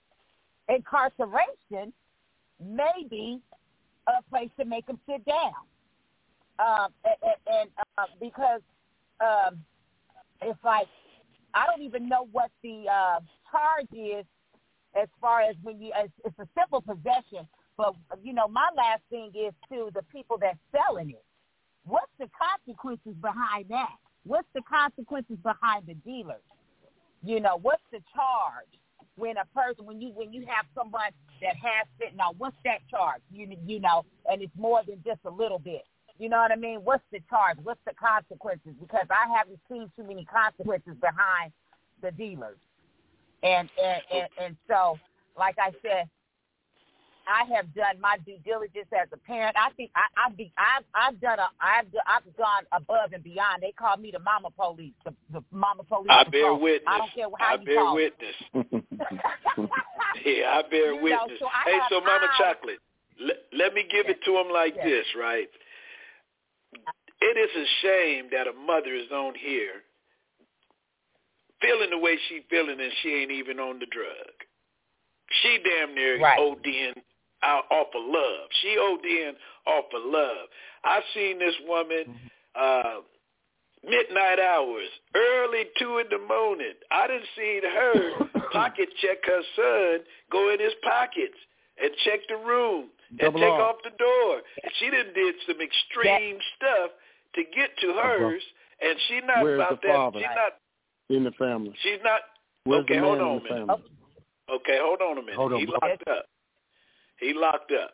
Speaker 8: incarceration may be a place to make them sit down, um, and, and uh, because um, it's like, I don't even know what the uh, charge is as far as when you, as, it's a simple possession. But, you know, my last thing is to the people that's selling it. What's the consequences behind that? What's the consequences behind the dealers? You know, what's the charge when a person, when you when you have someone that has fentanyl, what's that charge? You you know, and it's more than just a little bit. You know what I mean? What's the charge? What's the consequences? Because I haven't seen too many consequences behind the dealers. And and, and, and so, like I said, I have done my due diligence as a parent. I think I, I've, be, I've, I've done a, I've, I've gone above and beyond. They call me the mama police, the, the mama police.
Speaker 1: I
Speaker 8: control.
Speaker 1: bear witness.
Speaker 8: I don't care how
Speaker 1: I
Speaker 8: you
Speaker 1: bear
Speaker 8: call
Speaker 1: witness.
Speaker 8: it.
Speaker 1: Yeah, I bear
Speaker 8: you
Speaker 1: witness.
Speaker 8: Know, so I
Speaker 1: hey,
Speaker 8: have,
Speaker 1: so Mama
Speaker 8: I,
Speaker 1: Chocolate, let, let me give it to him like
Speaker 8: yes.
Speaker 1: this, right? It is a shame that a mother is on here feeling the way she feeling and she ain't even on the drug. She damn near
Speaker 8: right.
Speaker 1: ODing out off of love. She ODing off of love. I've seen this woman uh, midnight hours, early two in the morning. I done seen her pocket check her son, go in his pockets and check the room and
Speaker 5: Double
Speaker 1: take
Speaker 5: R.
Speaker 1: off the door. And she done did some extreme yeah. stuff to get to hers, and she not
Speaker 5: Where's
Speaker 1: about
Speaker 5: the
Speaker 1: that.
Speaker 5: father?
Speaker 1: She's not
Speaker 5: in the family.
Speaker 1: She's not.
Speaker 5: Where's
Speaker 1: okay,
Speaker 5: the
Speaker 1: hold
Speaker 5: man
Speaker 1: on
Speaker 5: in
Speaker 1: a
Speaker 5: the
Speaker 1: minute.
Speaker 5: family?
Speaker 1: Okay, hold on a minute.
Speaker 5: Hold on,
Speaker 1: he
Speaker 5: bro.
Speaker 1: locked up. He locked up.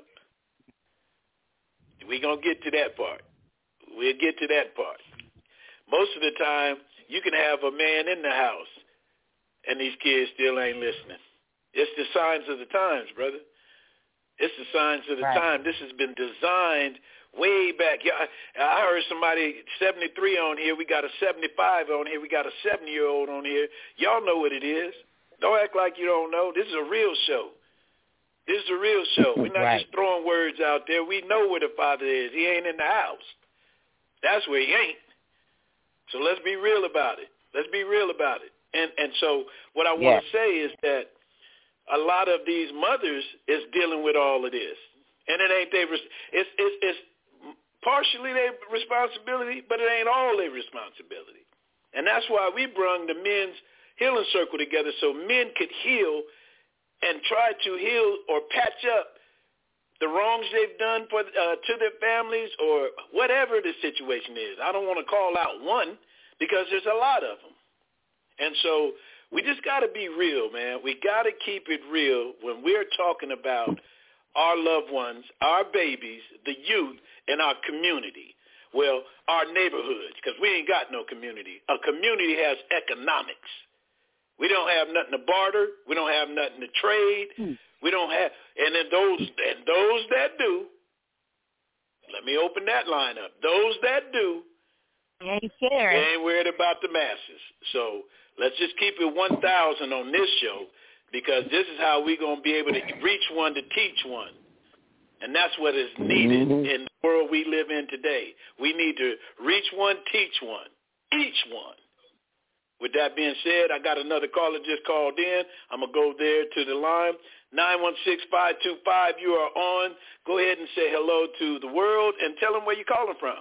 Speaker 1: We gonna get to that part. We'll get to that part. Most of the time, you can have a man in the house, and these kids still ain't listening. It's the signs of the times, brother. It's the signs of the
Speaker 8: right.
Speaker 1: time. This has been designed way back. Yeah, I, I heard somebody seventy-three on here. We got a seventy-five on here. We got a seventy-year-old on here. Y'all know what it is. Don't act like you don't know. This is a real show. This is a real show. We're not
Speaker 8: right.
Speaker 1: just throwing words out there. We know where the father is. He ain't in the house. That's where he ain't. So let's be real about it. Let's be real about it. And and so what I want to
Speaker 8: yes.
Speaker 1: say is that a lot of these mothers is dealing with all of this, and it ain't their. It's it's it's partially their responsibility, but it ain't all their responsibility. And that's why we brung the men's healing circle together so men could heal and try to heal or patch up the wrongs they've done for uh, to their families or whatever the situation is. I don't want to call out one because there's a lot of them. And so we just got to be real, man. We got to keep it real when we're talking about our loved ones, our babies, the youth, and our community. Well, our neighborhoods, because we ain't got no community. A community has economics. We don't have nothing to barter. We don't have nothing to trade. Hmm. We don't have, and then those and those that do, let me open that line up. Those that do,
Speaker 8: ain't sharing.
Speaker 1: They ain't worried about the masses. So let's just keep it one thousand on this show, because this is how we're going to be able to reach one to teach one. And that's what is needed mm-hmm. in the world we live in today. We need to reach one, teach one, each one. With that being said, I got another caller just called in. I'm going to go there to the line. nine one six, five two five, you are on. Go ahead and say hello to the world and tell them where you're calling from.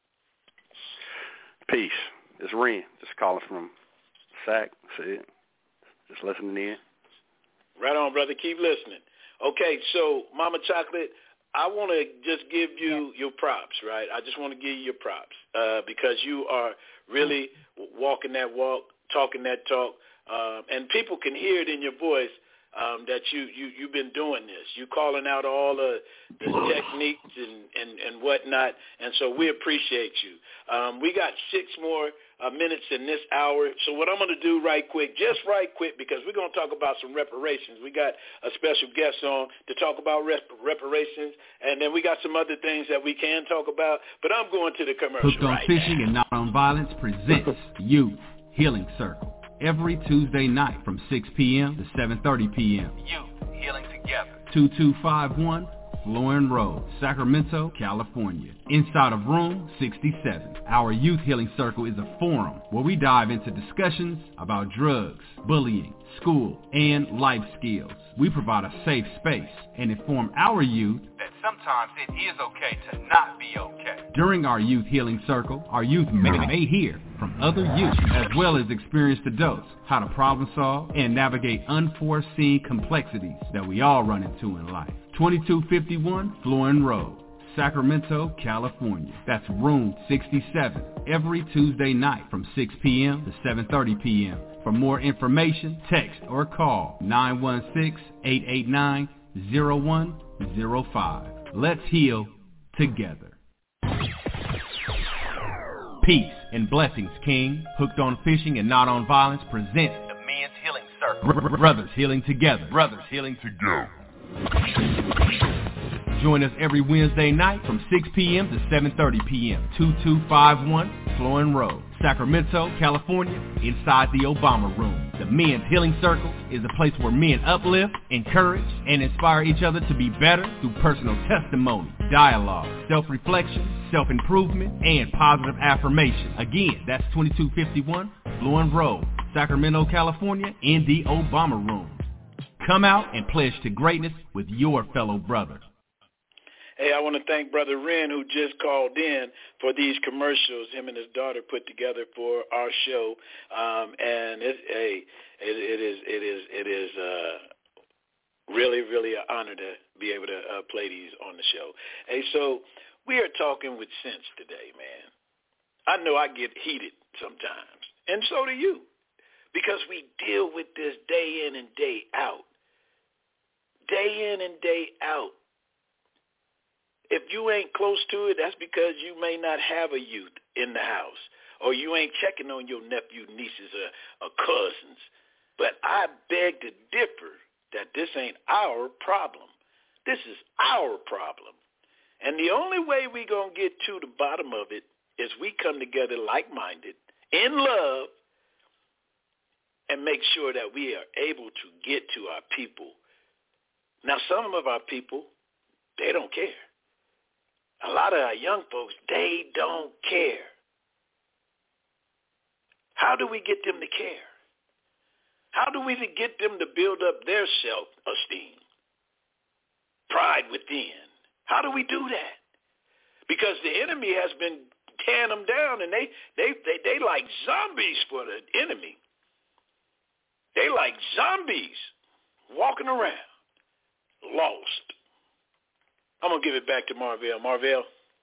Speaker 13: Peace. It's Ren. Just calling from Sac. See it. Just listening in.
Speaker 1: Right on, brother. Keep listening. Okay, so Mama Chocolate, I want to just give you your props, right? I just want to give you your props uh, because you are really walking that walk, talking that talk, uh, and people can hear it in your voice um, that you, you, you've been doing this. You calling out all of the techniques and, and, and whatnot, and so we appreciate you. Um, we got six more uh, minutes in this hour, so what I'm going to do right quick, just right quick, because we're going to talk about some reparations. We got a special guest on to talk about rep- reparations, and then we got some other things that we can talk about, but I'm going to the commercial
Speaker 14: Hooked on
Speaker 1: right
Speaker 14: Fishing
Speaker 1: now.
Speaker 14: and Not on Violence presents Youth Healing Circle every Tuesday night from six p.m. to seven thirty p.m.
Speaker 15: Youth Healing Together.
Speaker 14: two two five one Florin Road, Sacramento, California. Inside of room sixty-seven. Our Youth Healing Circle is a forum where we dive into discussions about drugs, bullying, school, and life skills. We provide a safe space and inform our youth
Speaker 15: that sometimes it is okay to not be okay.
Speaker 14: During our Youth Healing Circle, our youth may, may hear from other youth as well as experienced adults how to problem solve and navigate unforeseen complexities that we all run into in life. twenty-two fifty-one Florin Road, Sacramento, California. That's room sixty-seven every Tuesday night from six p.m. to seven thirty p.m. For more information, text or call nine one six, eight eight nine, zero one zero five. Let's heal together. Peace and blessings, King. Hooked on Fishing and Not on Violence presents
Speaker 15: the Men's Healing Circle.
Speaker 14: Brothers Healing Together.
Speaker 15: Brothers Healing Together.
Speaker 14: Join us every Wednesday night from six p.m. to seven thirty p.m. two two five one Florin Road, Sacramento, California, inside the Obama Room. The Men's Healing Circle is a place where men uplift, encourage, and inspire each other to be better through personal testimony, dialogue, self-reflection, self-improvement, and positive affirmation. Again, that's twenty-two fifty-one Florin Road, Sacramento, California, in the Obama Room. Come out and pledge to greatness with your fellow brother.
Speaker 1: Hey, I want to thank Brother Ren, who just called in for these commercials him and his daughter put together for our show. Um, and it, hey, it, it is it is it is uh, really really an honor to be able to uh, play these on the show. Hey, so we are talking with sense today, man. I know I get heated sometimes, and so do you, because we deal with this day in and day out, day in and day out. If you ain't close to it, that's because you may not have a youth in the house, or you ain't checking on your nephew, nieces, or, or cousins. But I beg to differ that this ain't our problem. This is our problem. And the only way we going to get to the bottom of it is we come together like-minded, in love, and make sure that we are able to get to our people. Now, some of our people, they don't care. A lot of our young folks, they don't care. How do we get them to care? How do we get them to build up their self-esteem, pride within? How do we do that? Because the enemy has been tearing them down, and they, they, they, they like zombies for the enemy. They like zombies walking around, lost. I'm going to give it back to Marvell. Marvell?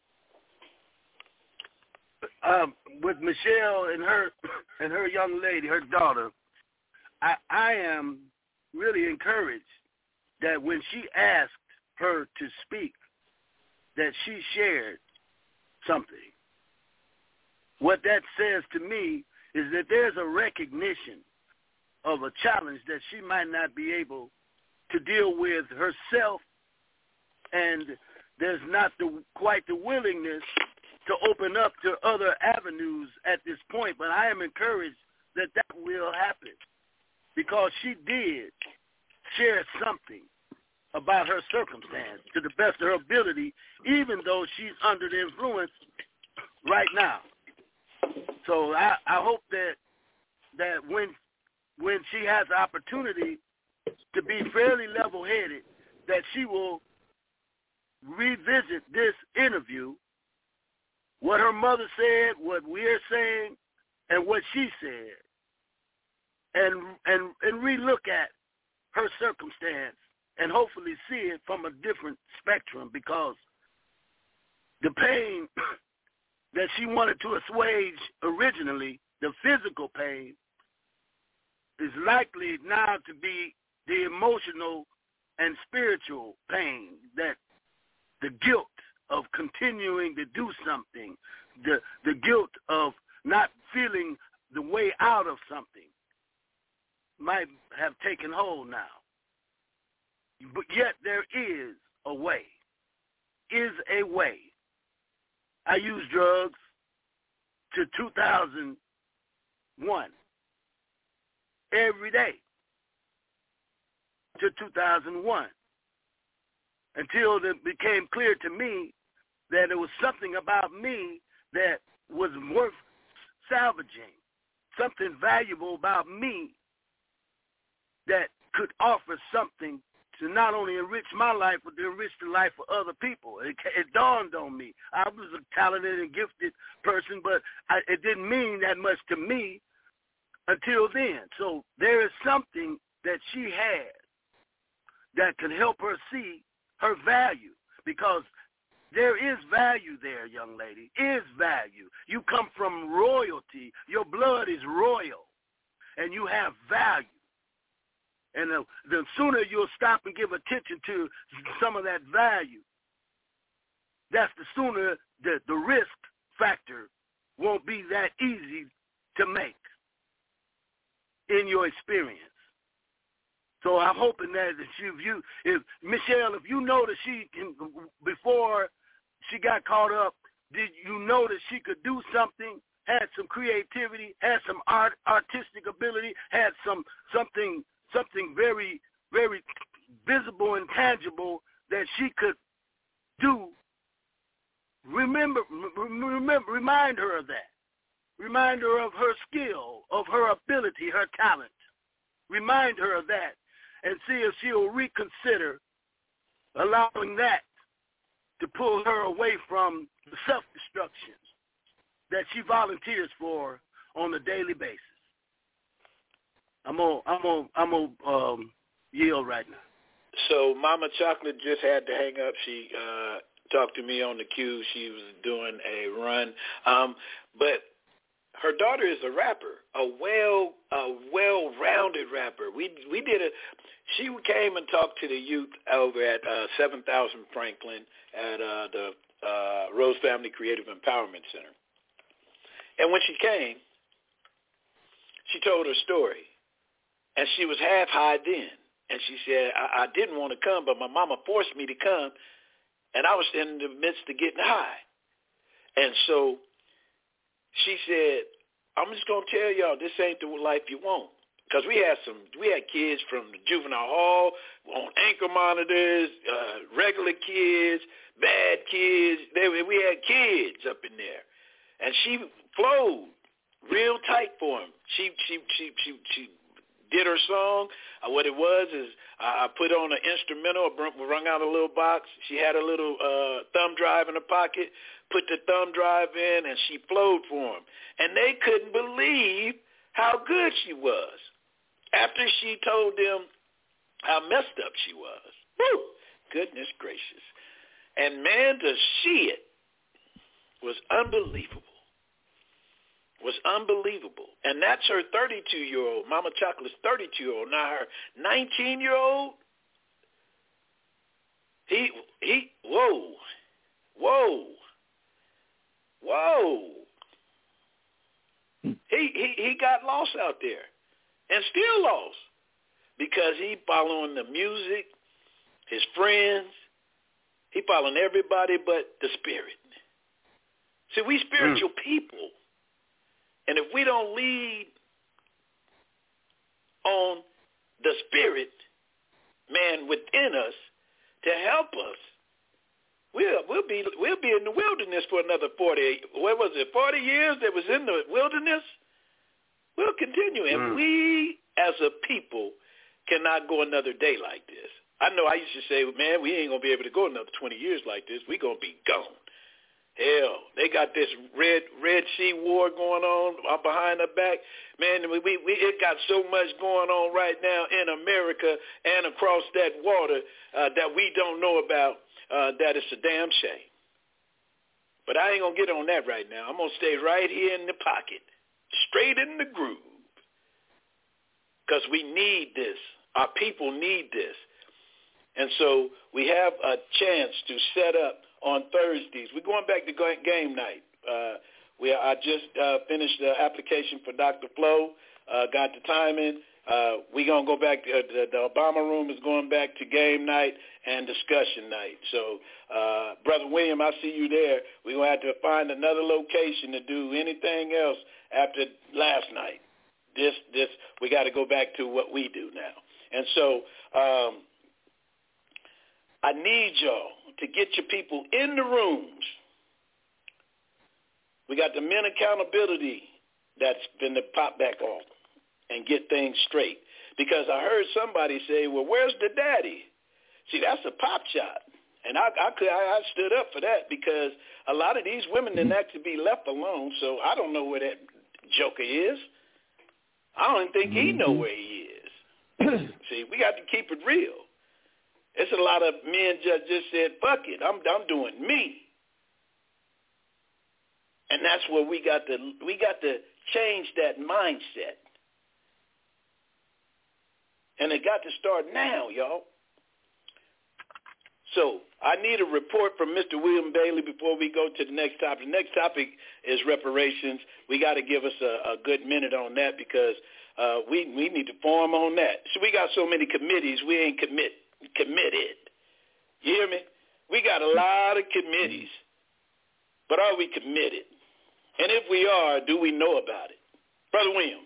Speaker 2: Um, with Michelle and her and her young lady, her daughter, I, I am really encouraged that when she asked her to speak, that she shared something. What that says to me is that there's a recognition of a challenge that she might not be able to deal with herself, and there's not the, quite the willingness to open up to other avenues at this point. But I am encouraged that that will happen, because she did share something about her circumstance to the best of her ability, even though she's under the influence right now. So I, I hope that that when when she has the opportunity to be fairly level-headed, that she will revisit this interview, what her mother said, what we're saying, and what she said, and and and relook at her circumstance and hopefully see it from a different spectrum, because the pain that she wanted to assuage originally, the physical pain, is likely now to be the emotional and spiritual pain, that the guilt of continuing to do something, the the guilt of not feeling the way out of something might have taken hold now. But yet there is a way, is a way. I used drugs to two thousand one, every day to two thousand one, until it became clear to me that there was something about me that was worth salvaging, something valuable about me that could offer something to not only enrich my life, but to enrich the life of other people. It, it dawned on me. I was a talented and gifted person, but I, it didn't mean that much to me until then. So there is something that she has that can help her see her value, because there is value there, young lady, is value. You come from royalty. Your blood is royal, and you have value. And the, the sooner you'll stop and give attention to some of that value, that's the sooner the, the risk factor won't be that easy to make in your experience. So I'm hoping that if you, if Michelle, if you know that she can, before she got caught up, did you know that she could do something, had some creativity, had some art, artistic ability, had some something. something very, very visible and tangible that she could do. Remember, remember, remind her of that. Remind her of her skill, of her ability, her talent. Remind her of that. and see if she'll reconsider allowing that to pull her away from the self-destruction that she volunteers for on a daily basis. I'm on, I'm on, I'm on um, yield right now.
Speaker 1: So Mama Chocolate just had to hang up. She uh, talked to me on the queue. She was doing a run, um, but her daughter is a rapper, a well, a well-rounded rapper. We we did a. She came and talked to the youth over at uh, seven thousand Franklin at uh, the uh, Rose Family Creative Empowerment Center. And when she came, she told her story, and she was half high then. And she said, I, I didn't want to come, but my mama forced me to come, and I was in the midst of getting high. And so she said, I'm just going to tell y'all, this ain't the life you want. Because we had some, we had kids from the juvenile hall on ankle monitors, uh, regular kids, bad kids. They, we had kids up in there. And she flowed real tight for him. She she she she she did her song. Uh, what it was is uh, I put on an instrumental, rung out a little box. She had a little uh, thumb drive in her pocket, put the thumb drive in, and she flowed for him. And they couldn't believe how good she was after she told them how messed up she was. Woo! Goodness gracious. And man, to see it was unbelievable. Was unbelievable. And that's her thirty-two-year-old. Mama Chocolate's thirty-two-year-old. Now her nineteen-year-old, he, he, whoa, whoa, whoa. He, he, he got lost out there and still lost because he following the music, his friends. He following everybody but the spirit. See, we spiritual mm. people. And if we don't lead on the spirit, man, within us to help us, we'll we'll be we'll be in the wilderness for another forty. What was it? Forty years that was in the wilderness. We'll continue, and mm. we as a people cannot go another day like this. I know I used to say, man, we ain't gonna be able to go another twenty years like this. We gonna be gone. Hell, they got this Red Red Sea war going on behind the back. Man, we, we, we it got so much going on right now in America and across that water uh, that we don't know about. Uh, that it's a damn shame. But I ain't going to get on that right now. I'm going to stay right here in the pocket, straight in the groove, because we need this. Our people need this. And so we have a chance to set up on Thursdays. We're going back to game night. Uh, we I just uh, finished the application for Doctor Flo, uh, got the timing. Uh, we're going to go back. To, uh, the, the Obama room is going back to game night and discussion night. So, uh, Brother William, I see you there. We're going to have to find another location to do anything else after last night. This, this, we got to go back to what we do now. And so um, I need y'all to get your people in the rooms. We got the men accountability that's been to pop back off and get things straight. Because I heard somebody say, well, where's the daddy? See, that's a pop shot. And I, I, could, I, I stood up for that because a lot of these women didn't have to be left alone, so I don't know where that joker is. I don't even think he know where he is. See, we got to keep it real. It's a lot of men just, just said, fuck it, I'm, I'm doing me. And that's where we got to, we got to change that mindset. And it got to start now, y'all. So I need a report from Mister William Bailey before we go to the next topic. The next topic is reparations. We got to give us a, a good minute on that because uh, we, we need to form on that. So we got so many committees, we ain't commit committed. You hear me? We got a lot of committees, but are we committed? And if we are, do we know about it? Brother William.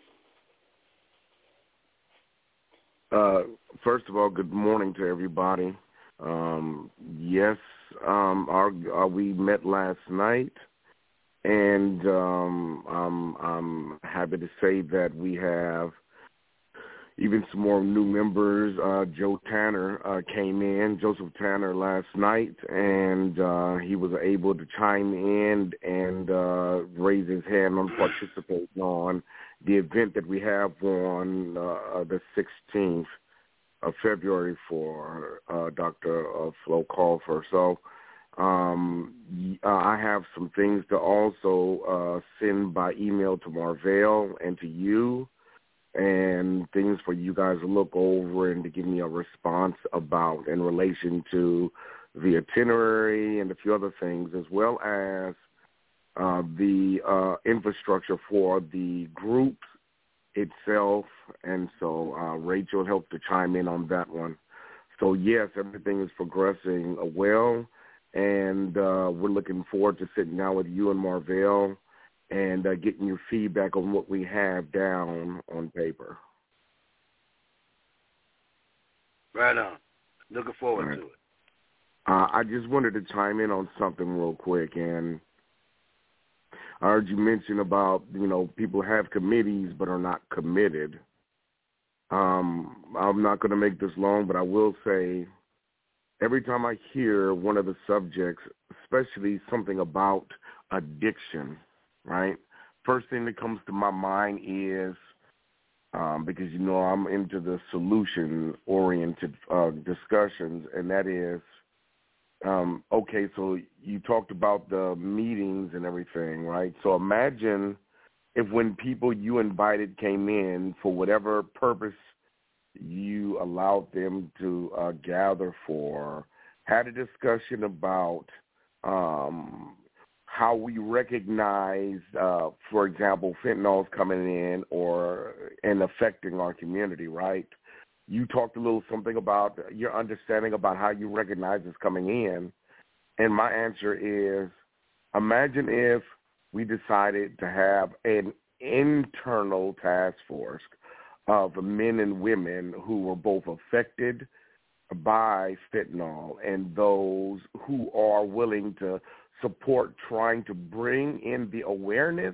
Speaker 10: Uh, first of all, good morning to everybody. Um, yes, um, our, our, we met last night, and um, um, I'm happy to say that we have, even some more new members. Uh, Joe Tanner uh, came in, Joseph Tanner, last night, and uh, he was able to chime in and uh, raise his hand on participating on the event that we have on uh, the sixteenth of February for uh, Doctor Uh, Flo Colfer. So um, uh, I have some things to also uh, send by email to Marvell and to you, and things for you guys to look over and to give me a response about in relation to the itinerary and a few other things, as well as uh, the uh, infrastructure for the groups itself. And so uh, Rachel helped to chime in on that one. So, yes, everything is progressing well, and uh, we're looking forward to sitting down with you and Marvell and uh, getting your feedback on what we have down on paper.
Speaker 2: Right on. Looking forward
Speaker 10: right.
Speaker 2: to it.
Speaker 10: Uh, I just wanted to chime in on something real quick, and I heard you mention about, you know, people have committees but are not committed. Um, I'm not going to make this long, but I will say every time I hear one of the subjects, especially something about addiction, right, first thing that comes to my mind is, um, because, you know, I'm into the solution-oriented uh, discussions, and that is, um, okay, so you talked about the meetings and everything, right? So imagine if when people you invited came in for whatever purpose you allowed them to uh, gather for, had a discussion about um, how we recognize, uh, for example, fentanyl's coming in or and affecting our community, right? You talked a little something about your understanding about how you recognize it's coming in. And my answer is, imagine if we decided to have an internal task force of men and women who were both affected by fentanyl and those who are willing to support trying to bring in the awareness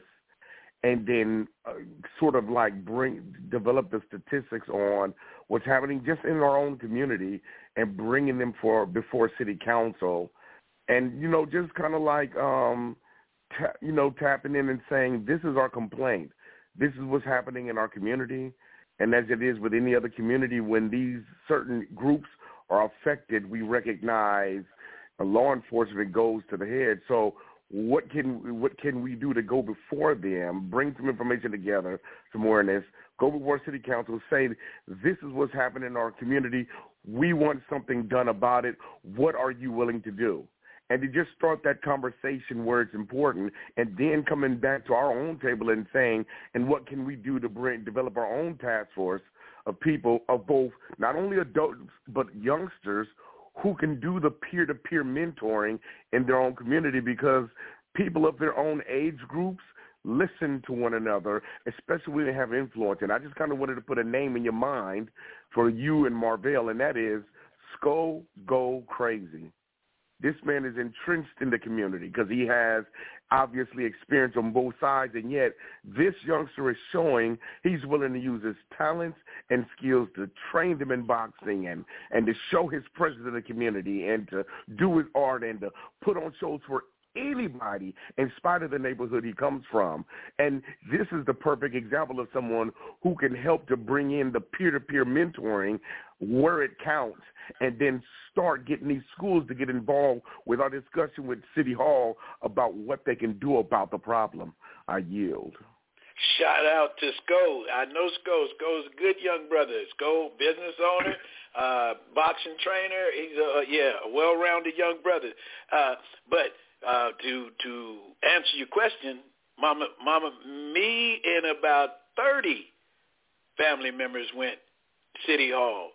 Speaker 10: and then uh, sort of like bring develop the statistics on what's happening just in our own community and bringing them for before city council, and you know just kind of like um, ta- you know tapping in and saying this is our complaint, this is what's happening in our community, and as it is with any other community, when these certain groups are affected, we recognize uh, law enforcement goes to the head. So What can what can we do to go before them, bring some information together, some awareness, go before city council, say this is what's happening in our community. We want something done about it. What are you willing to do? And to just start that conversation where it's important, and then coming back to our own table and saying, and what can we do to bring develop our own task force of people of both not only adults but youngsters who can do the peer-to-peer mentoring in their own community, because people of their own age groups listen to one another, especially when they have influence. And I just kind of wanted to put a name in your mind for you and Marvell, and that is Sko Go Crazy. This man is entrenched in the community because he has obviously experience on both sides, and yet this youngster is showing he's willing to use his talents and skills to train them in boxing and, and to show his presence in the community and to do his art and to put on shows for anybody in spite of the neighborhood he comes from. And this is the perfect example of someone who can help to bring in the peer-to-peer mentoring where it counts, and then start getting these schools to get involved with our discussion with City Hall about what they can do about the problem. I yield.
Speaker 1: Shout out to Sko. I know Sko. Sko's a good young brother. Sko, business owner, uh, boxing trainer. He's a, yeah, a well-rounded young brother. Uh, but uh, to to answer your question, Mama, Mama, me and about thirty family members went City Hall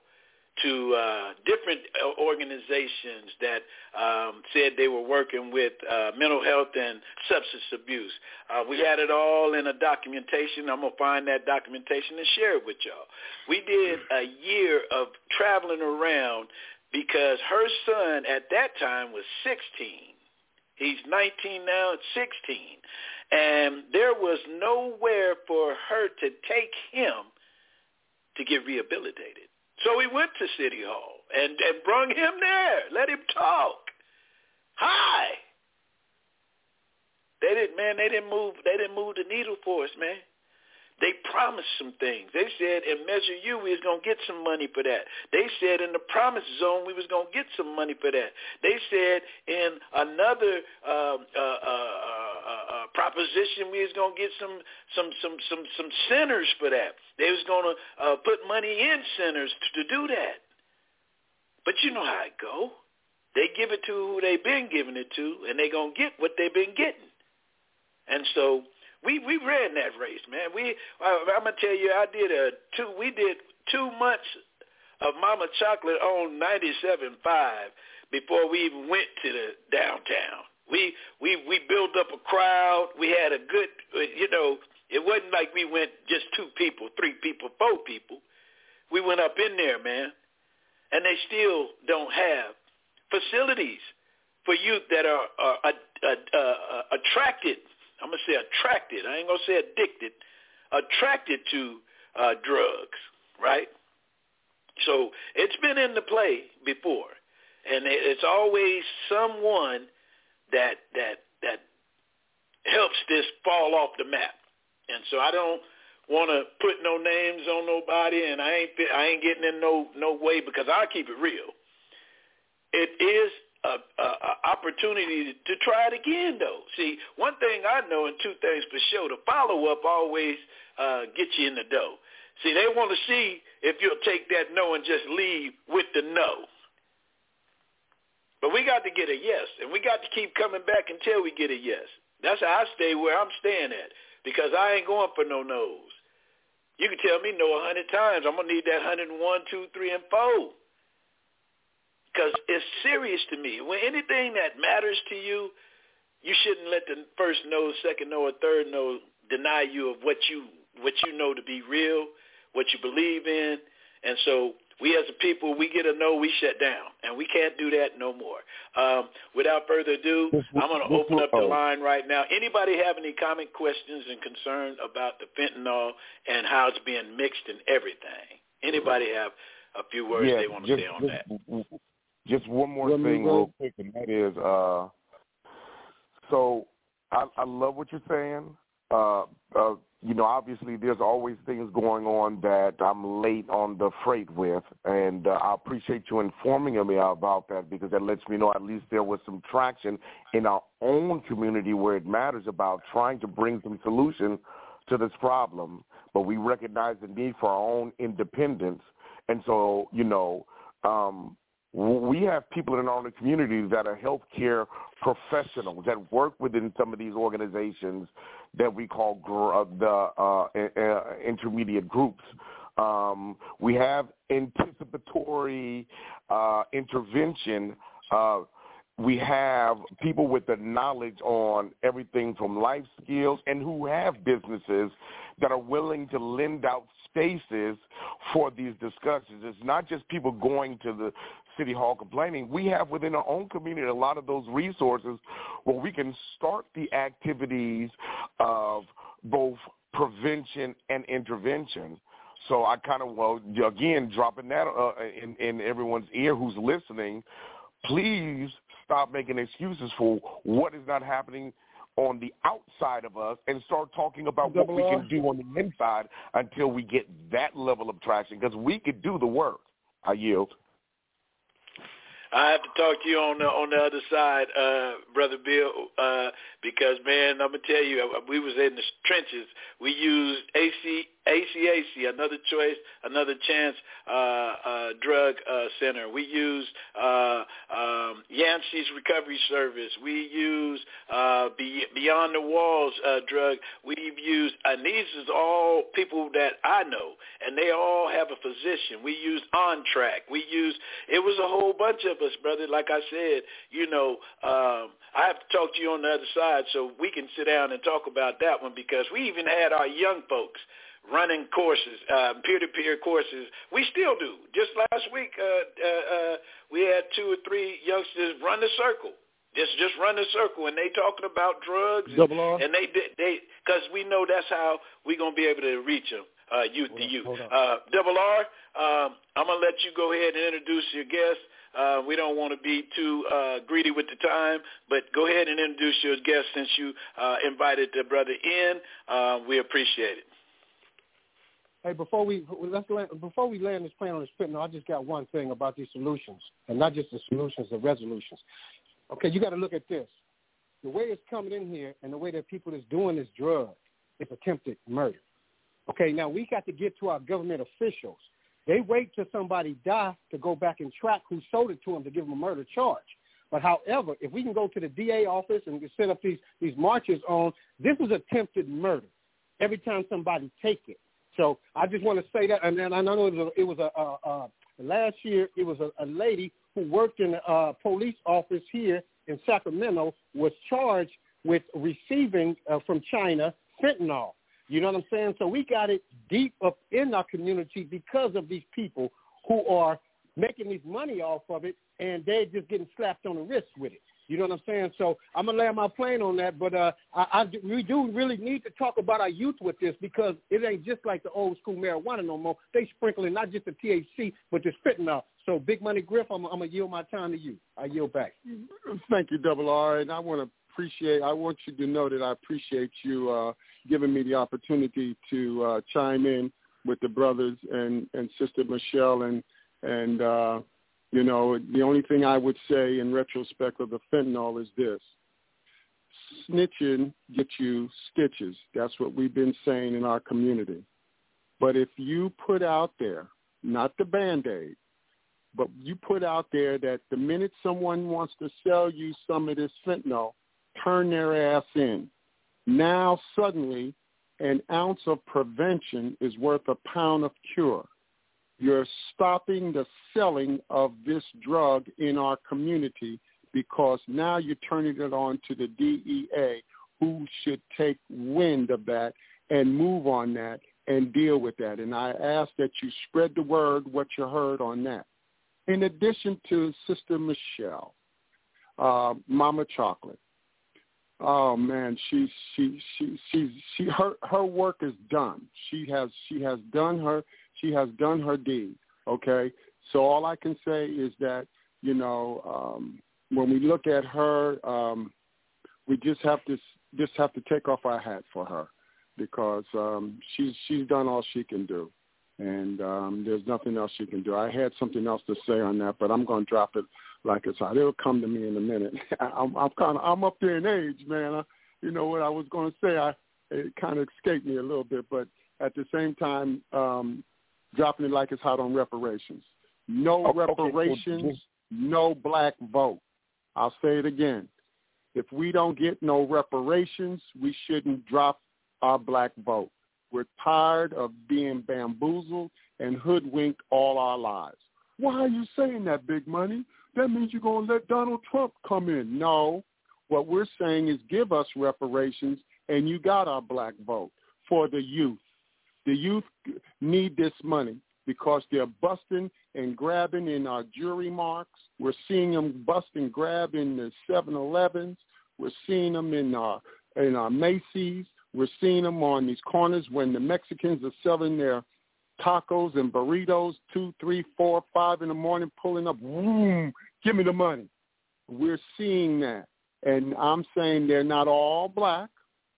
Speaker 1: to uh, different organizations that um, said they were working with uh, mental health and substance abuse. Uh, we had it all in a documentation. I'm going to find that documentation and share it with y'all. We did a year of traveling around because her son at that time was sixteen. He's nineteen now, sixteen. And there was nowhere for her to take him to get rehabilitated. So we went to City Hall and, and brung him there. Let him talk. Hi. They didn't, man, they didn't move, they didn't move the needle for us, man. They promised some things. They said in Measure U we was going to get some money for that. They said in the Promise Zone we was going to get some money for that. They said in another uh, uh, uh, uh, uh, proposition we was going to get some some some some some centers for that. They was going to uh, put money in centers to, to do that. But you know how it go. They give it to who they've been giving it to, and they going to get what they've been getting. And so We we ran that race, man. We I, I'm gonna tell you, I did a two. We did two months of Mama Chocolate on ninety-seven point five before we even went to the downtown. We we we built up a crowd. We had a good, you know. It wasn't like we went just two people, three people, four people. We went up in there, man, and they still don't have facilities for youth that are, are uh, uh, uh, attracted. I'm going to say attracted. I ain't going to say addicted. Attracted to uh, drugs, right? So it's been in the play before, and it's always someone that that that helps this fall off the map. And so I don't want to put no names on nobody, and I ain't I ain't getting in no no way because I keep it real. It is A, a, a opportunity to try it again, though. See, one thing I know and two things for sure, the follow-up always uh, gets you in the dough. See, they want to see if you'll take that no and just leave with the no. But we got to get a yes, and we got to keep coming back until we get a yes. That's how I stay where I'm staying at, because I ain't going for no no's. You can tell me no a hundred times. I'm going to need that one hundred one, two, three, and four. Because it's serious to me. When anything that matters to you, you shouldn't let the first no, second no, or third no deny you of what you what you know to be real, what you believe in. And so we as a people, we get a no, we shut down. And we can't do that no more. Um, without further ado, I'm going to open up the line right now. Anybody have any comment, questions, and concern about the fentanyl and how it's being mixed and everything? Anybody have a few words
Speaker 10: yeah,
Speaker 1: they want to
Speaker 10: just,
Speaker 1: say on
Speaker 10: just,
Speaker 1: that?
Speaker 10: Just one more
Speaker 5: Let
Speaker 10: thing real quick, and that is, uh, so I, I love what you're saying. Uh, uh, you know, obviously there's always things going on that I'm late on the freight with, and uh, I appreciate you informing me about that, because that lets me know at least there was some traction in our own community where it matters about trying to bring some solution to this problem. But we recognize the need for our own independence. And so, you know, um, we have people in our community that are healthcare professionals that work within some of these organizations that we call gr- the uh, uh, intermediate groups. Um, we have anticipatory uh, intervention. Uh, we have people with the knowledge on everything from life skills and who have businesses that are willing to lend out spaces for these discussions. It's not just people going to the City Hall complaining. We have within our own community a lot of those resources where we can start the activities of both prevention and intervention. So I kind of, well, again, dropping that uh, in, in everyone's ear who's listening, please stop making excuses for what is not happening on the outside of us and start talking about what we can do on the inside until we get that level of traction, because we could do the work. I yield.
Speaker 1: I have to talk to you on the on the other side, uh, Brother Bill, uh, because, man, I'm going to tell you, we was in the trenches. We used A C A C A C, Another Choice, Another Chance uh, uh, Drug uh, Center. We used uh, um, Yancey's Recovery Service. We used uh, Be- Beyond the Walls uh, Drug. We've used, and these is all people that I know, and they all have a physician. We used On Track. We used, it was a whole bunch of us, brother. Like I said, you know, um, I have to talk to you on the other side so we can sit down and talk about that one, because we even had our young folks running courses, uh, peer-to-peer courses. We still do. Just last week, uh, uh, uh, we had two or three youngsters run the circle. Just just run the circle, and they talking about drugs, and, and they they because we know that's how we gonna be able to reach them. uh, youth to youth. Uh, Double R, um, I'm going to let you go ahead and introduce your guest. Uh, we don't want to be too uh, greedy with the time, but go ahead and introduce your guest since you uh, invited the brother in. Uh, we appreciate it.
Speaker 4: Hey, before we let's land, before we land this plane on this fentanyl, I just got one thing about these solutions, and not just the solutions, the resolutions. Okay, you got to look at this. The way it's coming in here and the way that people is doing this drug is attempted murder. Okay, now we got to get to our government officials. They wait till somebody die to go back and track who sold it to them to give them a murder charge. But however, if we can go to the D A office and set up these, these marches on, this is attempted murder every time somebody take it. So I just want to say that, and then I know it was a, it was a, a, a last year it was a, a lady who worked in a uh, police office here in Sacramento was charged with receiving uh, from China fentanyl. You know what I'm saying? So we got it deep up in our community because of these people who are making this money off of it, and they're just getting slapped on the wrist with it. You know what I'm saying? So I'm going to land my plane on that, but uh, I, I, we do really need to talk about our youth with this because it ain't just like the old school marijuana no more. They sprinkling not just the T H C, but the fentanyl. So Big Money Griff, I'm, I'm going to yield my time to you. I yield back.
Speaker 5: Thank you, Double R, and I want to appreciate, I want you to know that I appreciate you uh, giving me the opportunity to uh, chime in with the brothers and, and Sister Michelle. And, and uh, you know, the only thing I would say in retrospect of the fentanyl is this. Snitching gets you stitches. That's what we've been saying in our community. But if you put out there, not the Band-Aid, but you put out there that the minute someone wants to sell you some of this fentanyl, turn their ass in. Now, suddenly, an ounce of prevention is worth a pound of cure. You're stopping the selling of this drug in our community because now you're turning it on to the D E A, who should take wind of that and move on that and deal with that. And I ask that you spread the word, what you heard on that. In addition to Sister Michelle, uh, Mama Chocolate, oh man, she she she she she her her work is done. She has she has done her she has done her deed. Okay, so all I can say is that you know um, when we look at her, um, we just have to just have to take off our hat for her because um, she's she's done all she can do. And um, there's nothing else she can do. I had something else to say on that, but I'm going to drop it like it's hot. It'll come to me in a minute. I'm, I'm kind of I'm up there in age, man. I, you know what I was going to say? I it kind of escaped me a little bit, but at the same time, um, dropping it like it's hot on reparations. No oh, reparations, okay. No black vote. I'll say it again. If we don't get no reparations, we shouldn't drop our black vote. We're tired of being bamboozled and hoodwinked all our lives. Why are you saying that, Big Money? That means you're going to let Donald Trump come in. No. What we're saying is give us reparations, and you got our black vote for the youth. The youth need this money because they're busting and grabbing in our jewelry marks. We're seeing them bust and grab in the seven elevens. We're seeing them in our, in our Macy's. We're seeing them on these corners when the Mexicans are selling their tacos and burritos, two, three, four, five in the morning, pulling up, boom, give me the money. We're seeing that. And I'm saying they're not all black,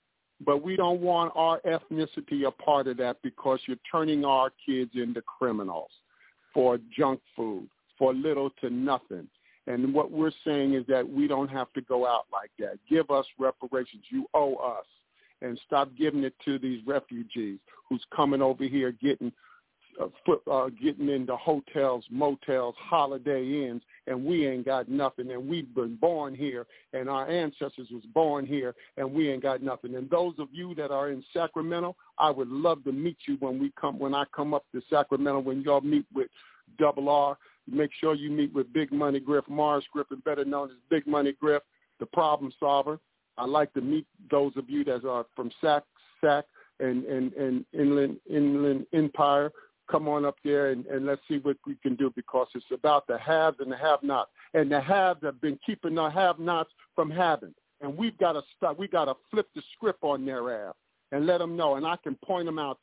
Speaker 5: but we don't want our ethnicity a part of that because you're turning our kids into criminals for junk food, for little to nothing. And what we're saying is that we don't have to go out like that. Give us reparations. You owe us. And stop giving it to these refugees who's coming over here getting uh, foot, uh, getting into hotels, motels, Holiday Inns, and we ain't got nothing. And we've been born here, and our ancestors was born here, and we ain't got nothing. And those of you that are in Sacramento, I would love to meet you when we come when I come up to Sacramento. When y'all meet with Double R, make sure you meet with Big Money Griff, Morris Griffin, better known as Big Money Griff, the problem solver. I'd like to meet those of you that are from Sac, Sac, and, and, and Inland, Inland Empire. Come on up there and, and let's see what we can do because it's about the haves and the have-nots. And the haves have been keeping the have-nots from having. And we've got to stop. We've got to flip the script on their ass and let them know. And I can point them out to you.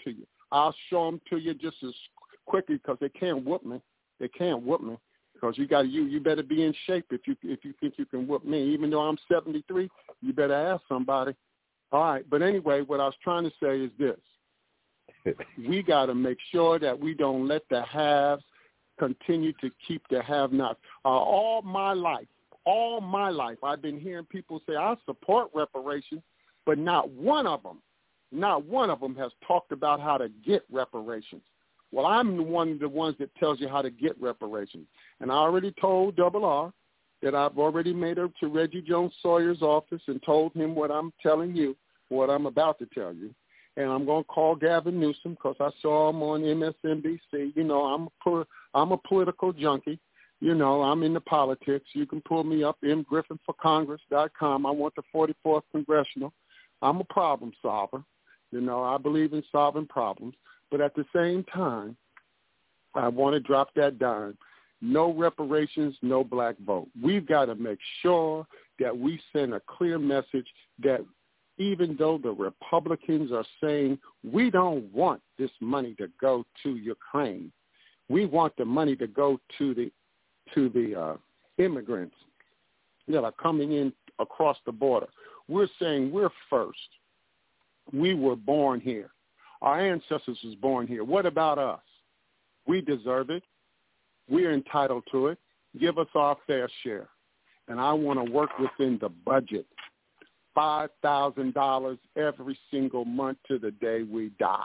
Speaker 5: I'll show them to you just as quickly because they can't whoop me. They can't whoop me because you got you. You better be in shape if you if you think you can whoop me. Even though I'm seventy-three, you better ask somebody. All right, but anyway, what I was trying to say is this: we got to make sure that we don't let the haves continue to keep the have-nots. Uh, all my life, all my life, I've been hearing people say I support reparations, but not one of them, not one of them has talked about how to get reparations. Well, I'm one of the ones that tells you how to get reparations. And I already told Double R that I've already made up to Reggie Jones Sawyer's office and told him what I'm telling you, what I'm about to tell you. And I'm going to call Gavin Newsom because I saw him on M S N B C. You know, I'm a, I'm a political junkie. You know, I'm into politics. You can pull me up, m griffin for congress dot com. I want the forty-fourth Congressional. I'm a problem solver. You know, I believe in solving problems. But at the same time, I want to drop that dime. No reparations, no black vote. We've got to make sure that we send a clear message that even though the Republicans are saying we don't want this money to go to Ukraine, we want the money to go to the to the uh, immigrants that are coming in across the border. We're saying we're first. We were born here. Our ancestors was born here. What about us? We deserve it. We're entitled to it. Give us our fair share. And I want to work within the budget. five thousand dollars every single month to the day we die.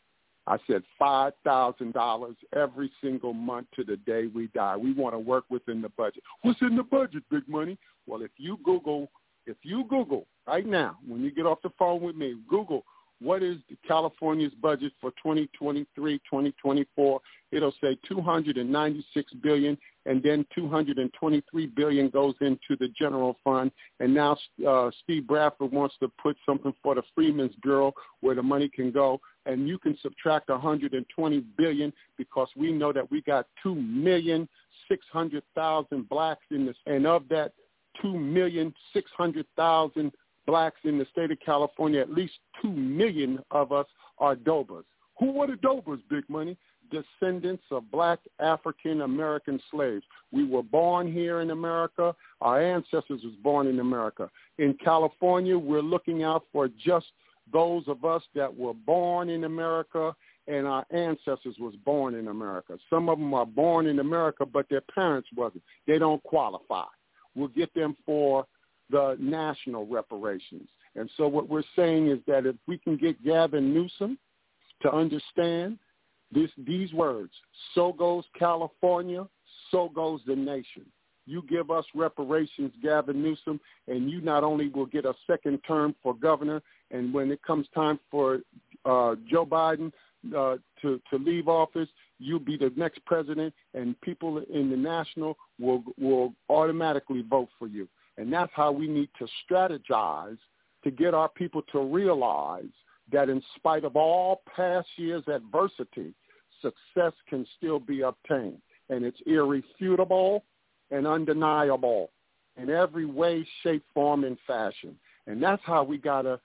Speaker 5: I said five thousand dollars every single month to the day we die. We want to work within the budget. What's in the budget, Big Money? Well, if you Google, if you Google right now, when you get off the phone with me, Google what is California's budget for twenty twenty-three, twenty twenty-four, it'll say two hundred ninety-six billion dollars, and then two hundred twenty-three billion dollars goes into the general fund. And now uh, Steve Bradford wants to put something for the Freedmen's Bureau where the money can go. And you can subtract one hundred twenty billion dollars because we know that we got two million six hundred thousand blacks in this. And of that two million six hundred thousand blacks in the state of California, at least two million of us are Dobas. Who are the Dobas, Big Money? Descendants of black African-American slaves. We were born here in America. Our ancestors was born in America. In California, we're looking out for just those of us that were born in America and our ancestors was born in America. Some of them are born in America, but their parents wasn't. They don't qualify. We'll get them for the national reparations. And so what we're saying is that if we can get Gavin Newsom to understand this, these words, so goes California, so goes the nation. You give us reparations, Gavin Newsom, and you not only will get a second term for governor, and when it comes time for uh, Joe Biden uh, to, to leave office, you'll be the next president, and people in the national will will automatically vote for you. And that's how we need to strategize to get our people to realize that in spite of all past years' adversity, success can still be obtained. And it's irrefutable and undeniable in every way, shape, form, and fashion. And that's how we got to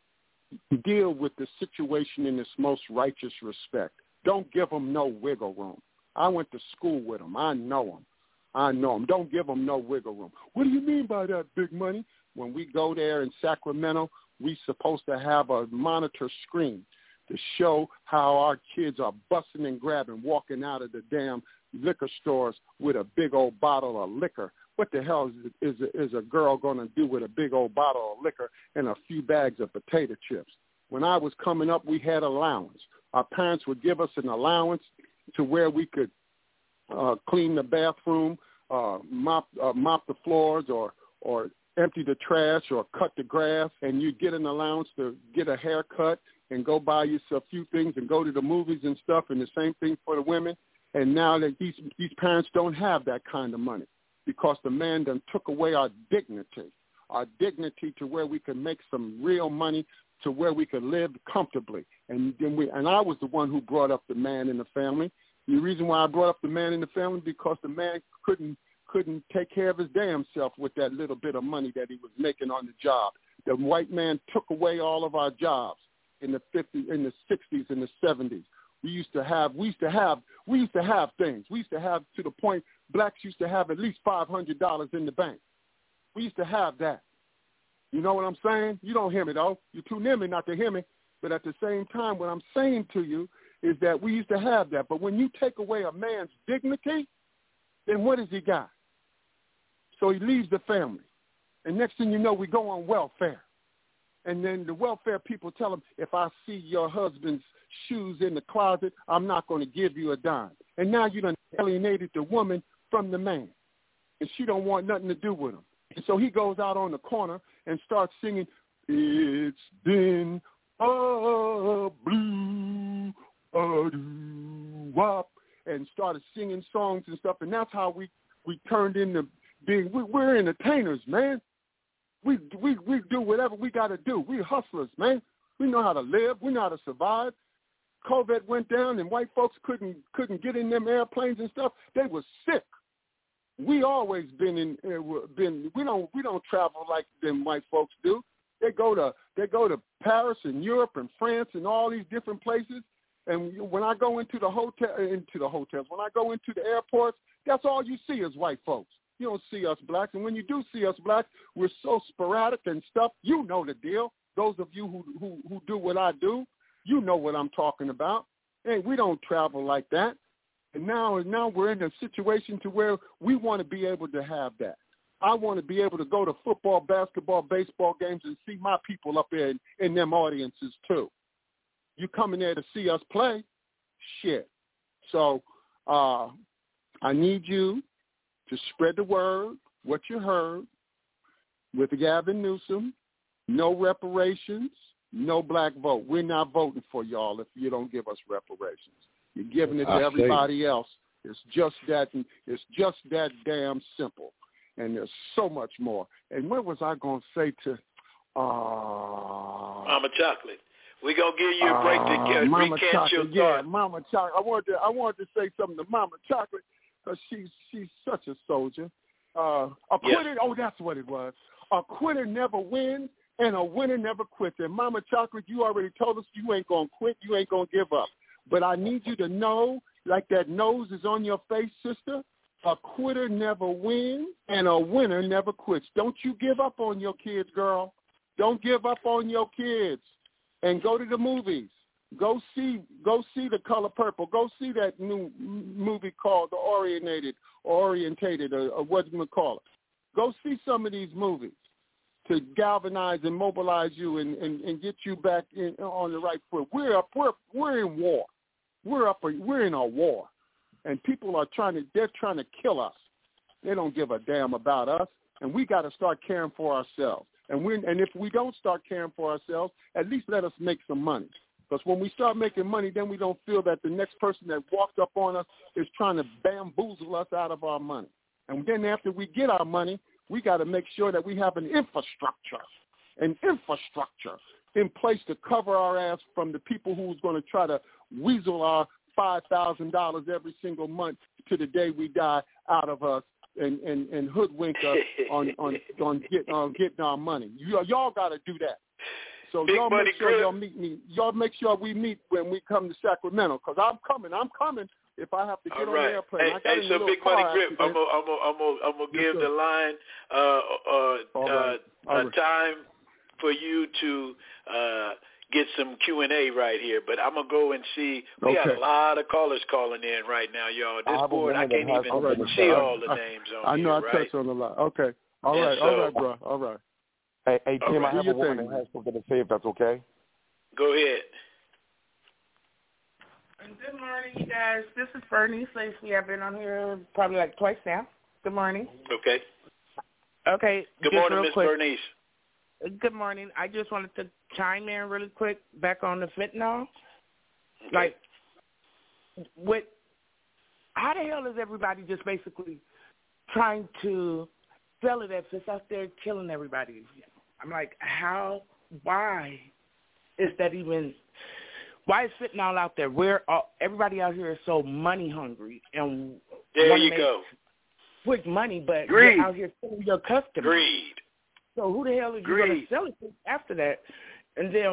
Speaker 5: deal with the situation in its most righteous respect. Don't give them no wiggle room. I went to school with them. I know them. I know them. Don't give them no wiggle room. What do you mean by that, Big Money? When we go there in Sacramento, we're supposed to have a monitor screen to show how our kids are busting and grabbing, walking out of the damn liquor stores with a big old bottle of liquor. What the hell is, is, is a girl going to do with a big old bottle of liquor and a few bags of potato chips? When I was coming up, we had allowance. Our parents would give us an allowance to where we could uh, clean the bathroom, uh, mop uh, mop the floors, or or empty the trash, or cut the grass, and you get an allowance to get a haircut and go buy yourself a few things and go to the movies and stuff, and the same thing for the women. And now that these these parents don't have that kind of money because the man done took away our dignity, our dignity to where we can make some real money, to where we could live comfortably. And then we and I was the one who brought up the man in the family. The reason why I brought up the man in the family because the man couldn't couldn't take care of his damn self with that little bit of money that he was making on the job. The white man took away all of our jobs. in the fifties, in the sixties, in the seventies. We used to have, we used to have, we used to have things. We used to have to the point blacks used to have at least five hundred dollars in the bank. We used to have that. You know what I'm saying? You don't hear me though. You're too near me not to hear me. But at the same time, what I'm saying to you is that we used to have that. But when you take away a man's dignity, then what has he got? So he leaves the family. And next thing you know, we go on welfare. And then the welfare people tell him, if I see your husband's shoes in the closet, I'm not going to give you a dime. And now you done alienated the woman from the man. And she don't want nothing to do with him. And so he goes out on the corner and starts singing, it's been a blue a-doo-wop, and started singing songs and stuff. And that's how we, we turned into being, we, we're entertainers, man. We, we, we do whatever we got to do. We're hustlers, man. We know how to live. We know how to survive. COVID went down and white folks couldn't couldn't get in them airplanes and stuff. They were sick. We always been in uh, been we don't we don't travel like them white folks do. They go to they go to Paris and Europe and France and all these different places. And when I go into the hotel into the hotels, when I go into the airports, that's all you see is white folks. You don't see us blacks. And when you do see us blacks, we're so sporadic and stuff. You know the deal. Those of you who who, who do what I do, you know what I'm talking about. Hey, we don't travel like that. And now, now we're in a situation to where we want to be able to have that. I want to be able to go to football, basketball, baseball games and see my people up there in, in them audiences too. You coming there to see us play? Shit. So uh, I need you to spread the word, what you heard, with Gavin Newsom, no reparations, no black vote. We're not voting for y'all if you don't give us reparations. You're giving it to I everybody see. else. It's just that. It's just that damn simple. And there's so much more. And what was I going to say to uh,
Speaker 1: Mama Chocolate? We're going to give you a break to get,
Speaker 5: uh, Mama
Speaker 1: recant
Speaker 5: Chocolate,
Speaker 1: your
Speaker 5: yeah,
Speaker 1: thought.
Speaker 5: Mama Chocolate. I wanted to, I wanted to say something to Mama Chocolate because she's, she's such a soldier. Uh, a quitter, yes. Oh, that's what it was. A quitter never wins, and a winner never quits. And Mama Chocolate, you already told us you ain't going to quit. You ain't going to give up. But I need you to know, like that nose is on your face, sister, a quitter never wins and a winner never quits. Don't you give up on your kids, girl. Don't give up on your kids. And go to the movies. Go see go see The Color Purple. Go see that new movie called The Orientated, Orientated, or, or what you call it. Go see some of these movies to galvanize and mobilize you and, and, and get you back in, on the right foot. We're up. We're we're in war. We're up. We're in a war, and people are trying to. They're trying to kill us. They don't give a damn about us, and we got to start caring for ourselves. And we and if we don't start caring for ourselves, at least let us make some money. Because when we start making money, then we don't feel that the next person that walked up on us is trying to bamboozle us out of our money. And then after we get our money, we got to make sure that we have an infrastructure, an infrastructure in place to cover our ass from the people who's going to try to weasel our five thousand dollars every single month to the day we die out of us and, and, and hoodwink us on, on, on, get, on getting our money. You, y'all got to do that. So
Speaker 1: Big
Speaker 5: y'all make sure
Speaker 1: grip.
Speaker 5: y'all meet me. Y'all make sure we meet when we come to Sacramento, because I'm coming. I'm coming if I have to get
Speaker 1: All
Speaker 5: on
Speaker 1: right.
Speaker 5: the airplane.
Speaker 1: Hey,
Speaker 5: I got
Speaker 1: hey
Speaker 5: in
Speaker 1: so
Speaker 5: a
Speaker 1: Big
Speaker 5: car
Speaker 1: Money Grip, I'm
Speaker 5: accident.
Speaker 1: gonna I'm gonna I'm gonna I'm gonna
Speaker 5: Yes,
Speaker 1: give
Speaker 5: sir.
Speaker 1: the line uh, uh,
Speaker 5: All right.
Speaker 1: uh,
Speaker 5: All
Speaker 1: a
Speaker 5: right.
Speaker 1: time for you to uh, get some Q and A right here, but I'm gonna go and see. We
Speaker 5: Okay.
Speaker 1: got a lot of callers calling in right now, y'all.
Speaker 10: I
Speaker 1: This
Speaker 10: have a
Speaker 1: board, I
Speaker 10: woman that
Speaker 1: can't
Speaker 10: has
Speaker 1: even
Speaker 10: something to
Speaker 1: see
Speaker 10: say.
Speaker 1: all the
Speaker 5: I-
Speaker 1: names on
Speaker 5: I know
Speaker 1: here,
Speaker 5: I
Speaker 1: right?
Speaker 5: touched on a lot. Okay. All
Speaker 1: And
Speaker 5: right.
Speaker 1: so-
Speaker 5: all right, bro. All right.
Speaker 10: Hey, hey Tim,
Speaker 1: right.
Speaker 10: I have
Speaker 5: Do
Speaker 10: a
Speaker 5: your
Speaker 10: woman
Speaker 5: thing,
Speaker 10: that has something to say, if that's okay.
Speaker 1: Go ahead.
Speaker 16: Good morning, you guys. This is Bernice Lacey. I've been on here probably like twice now. Good morning.
Speaker 1: Okay.
Speaker 16: Okay.
Speaker 1: Good
Speaker 16: just
Speaker 1: morning,
Speaker 16: real
Speaker 1: Miss
Speaker 16: quick.
Speaker 1: Bernice.
Speaker 16: Good morning. I just wanted to chime in really quick back on the fentanyl.
Speaker 1: Okay.
Speaker 16: Like, what? How the hell is everybody just basically trying to sell it if it's out there killing everybody? I'm like, how? Why is that even? Why is fentanyl out there? Where all, everybody out here is so money hungry and
Speaker 1: There
Speaker 16: wanna
Speaker 1: you
Speaker 16: make
Speaker 1: go.
Speaker 16: quick money, but
Speaker 1: Greed.
Speaker 16: you're out here killing your customers.
Speaker 1: Greed.
Speaker 16: So who the hell are you going to
Speaker 1: Greed.
Speaker 16: sell it to after that? And then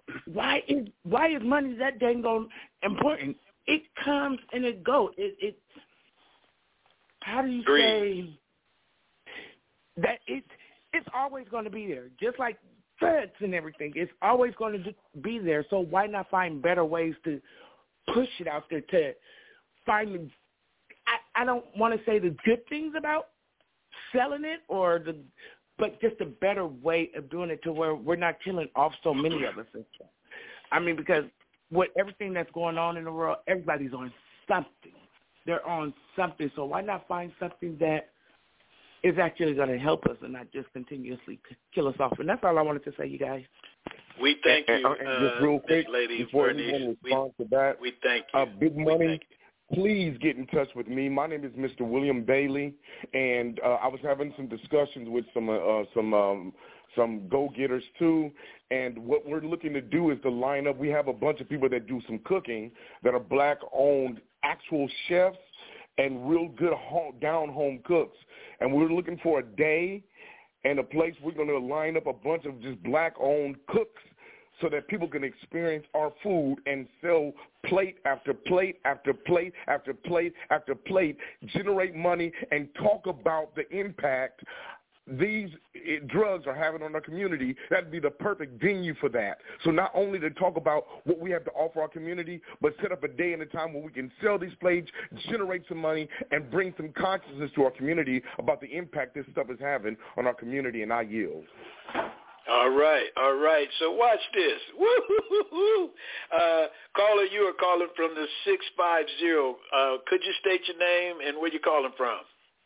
Speaker 16: why is why is money that dang on important? It comes and it goes. It, it how do you
Speaker 1: Green.
Speaker 16: say that it it's always going to be there, just like feds and everything. It's always going to be there. So why not find better ways to push it out there to find? I, I don't want to say the good things about selling it or the, but just a better way of doing it to where we're not killing off so many of us. I mean, because with everything that's going on in the world, everybody's on something. They're on something. So why not find something that is actually going to help us and not just continuously kill us off? And that's all I wanted to say, you guys.
Speaker 1: We thank
Speaker 11: and,
Speaker 1: you,
Speaker 11: and, and just real
Speaker 1: uh,
Speaker 11: quick,
Speaker 1: Lady
Speaker 11: before
Speaker 1: Bernice.
Speaker 11: we want to respond we, to that,
Speaker 1: we thank you.
Speaker 11: Uh, Big Money,
Speaker 1: you.
Speaker 11: Please get in touch with me. My name is Mister William Bailey, and uh, I was having some discussions with some uh, some um, some go-getters too. And what we're looking to do is to line up. We have a bunch of people that do some cooking that are black-owned, actual chefs and real good home, down-home cooks. And we're looking for a day and a place we're going to line up a bunch of just black-owned cooks so that people can experience our food and sell plate after plate after plate after plate after plate, generate money, and talk about the impact these drugs are having on our community. That'd be the perfect venue for that. So not only to talk about what we have to offer our community, but set up a day and a time where we can sell these plates, generate some money, and bring some consciousness to our community about the impact this stuff is having on our community, and I yield.
Speaker 1: All right, all right. So watch this. Woo-hoo-hoo-hoo. Uh, caller, you are calling from the six five zero. Uh, could you state your name and where you're calling from?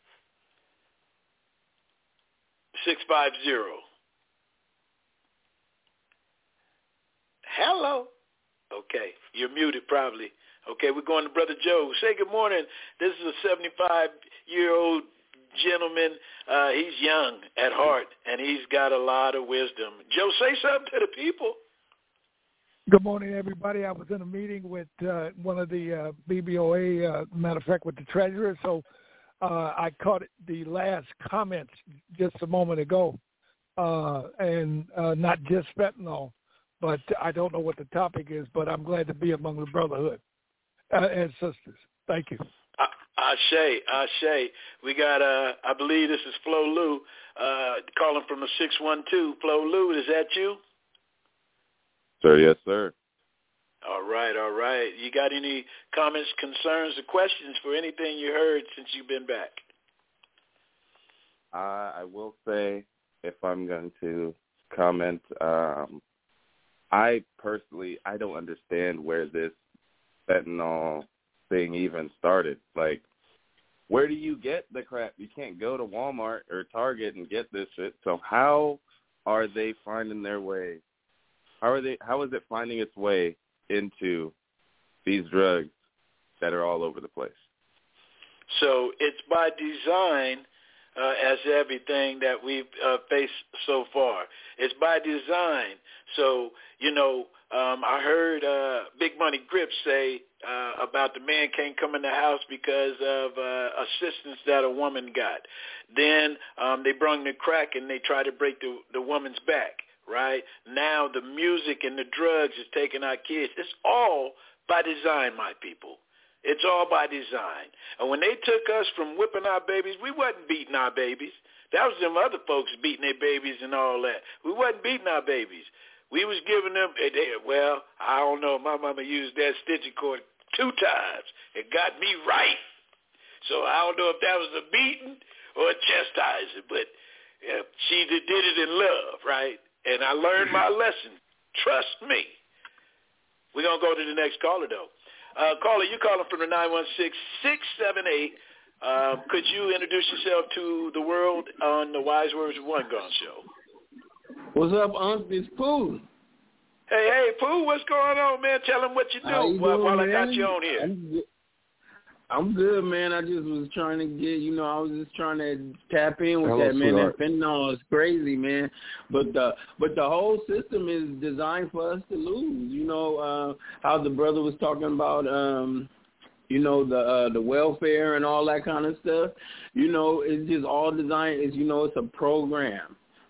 Speaker 1: six five zero. Hello. Okay, you're muted probably. Okay, we're going to Brother Joe. Say good morning. This is a seventy-five-year-old gentleman. Uh, he's young at heart, and he's got a lot of wisdom. Joe, say something to the people.
Speaker 17: Good morning, everybody. I was in a meeting with uh, one of the uh, B B O A, uh, matter of fact, with the treasurer, so uh, I caught the last comments just a moment ago, uh, and uh, not just fentanyl, but I don't know what the topic is, but I'm glad to be among the brotherhood uh, and sisters. Thank you.
Speaker 1: Ashe, Ashe. We got, uh, I believe this is Flo Lou, uh, calling from the six one two. Flo Lou, is that you?
Speaker 18: Sir, yes, sir.
Speaker 1: All right, all right. You got any comments, concerns, or questions for anything you heard since you've been back?
Speaker 18: Uh, I will say, if I'm going to comment, um, I personally, I don't understand where this fentanyl thing even started. Like, where do you get the crap? You can't go to Walmart or Target and get this shit. So how are they finding their way? How are they? How is it finding its way into these drugs that are all over the place?
Speaker 1: So it's by design, uh, as everything that we've uh, faced so far. It's by design. So, you know, um, I heard uh, Big Money Grip say uh, about the man can't come in the house because of uh, assistance that a woman got. Then um, they brung the crack and they tried to break the, the woman's back. Right? Now the music and the drugs is taking our kids. It's all by design, my people. It's all by design. And when they took us from whipping our babies, we wasn't beating our babies. That was them other folks beating their babies and all that. We wasn't beating our babies. We was giving them, they, well, I don't know. My mama used that stitching cord two times. It got me right. So I don't know if that was a beating or a chastising, but yeah, she did it in love, right? And I learned my lesson. Trust me. We're going to go to the next caller, though. Uh, caller, you're calling from the nine one six, six seven eight. Uh, could you introduce yourself to the world on the Wise Words of One Gone show?
Speaker 19: What's up, Unc? It's Pooh.
Speaker 1: Hey, hey, Pooh, what's going on, man? Tell them what you do
Speaker 19: you
Speaker 1: while,
Speaker 19: doing,
Speaker 1: while I
Speaker 19: man?
Speaker 1: got you on here.
Speaker 19: I'm I'm good, man. I just was trying to get, you know, I was just trying to tap in with
Speaker 3: Hello,
Speaker 19: that, man.
Speaker 3: sweetheart.
Speaker 19: That fentanyl is crazy, man. But the but the whole system is designed for us to lose. You know, uh, how the brother was talking about, um, you know, the uh, the welfare and all that kind of stuff. You know, it's just all designed. It's, you know, it's a program.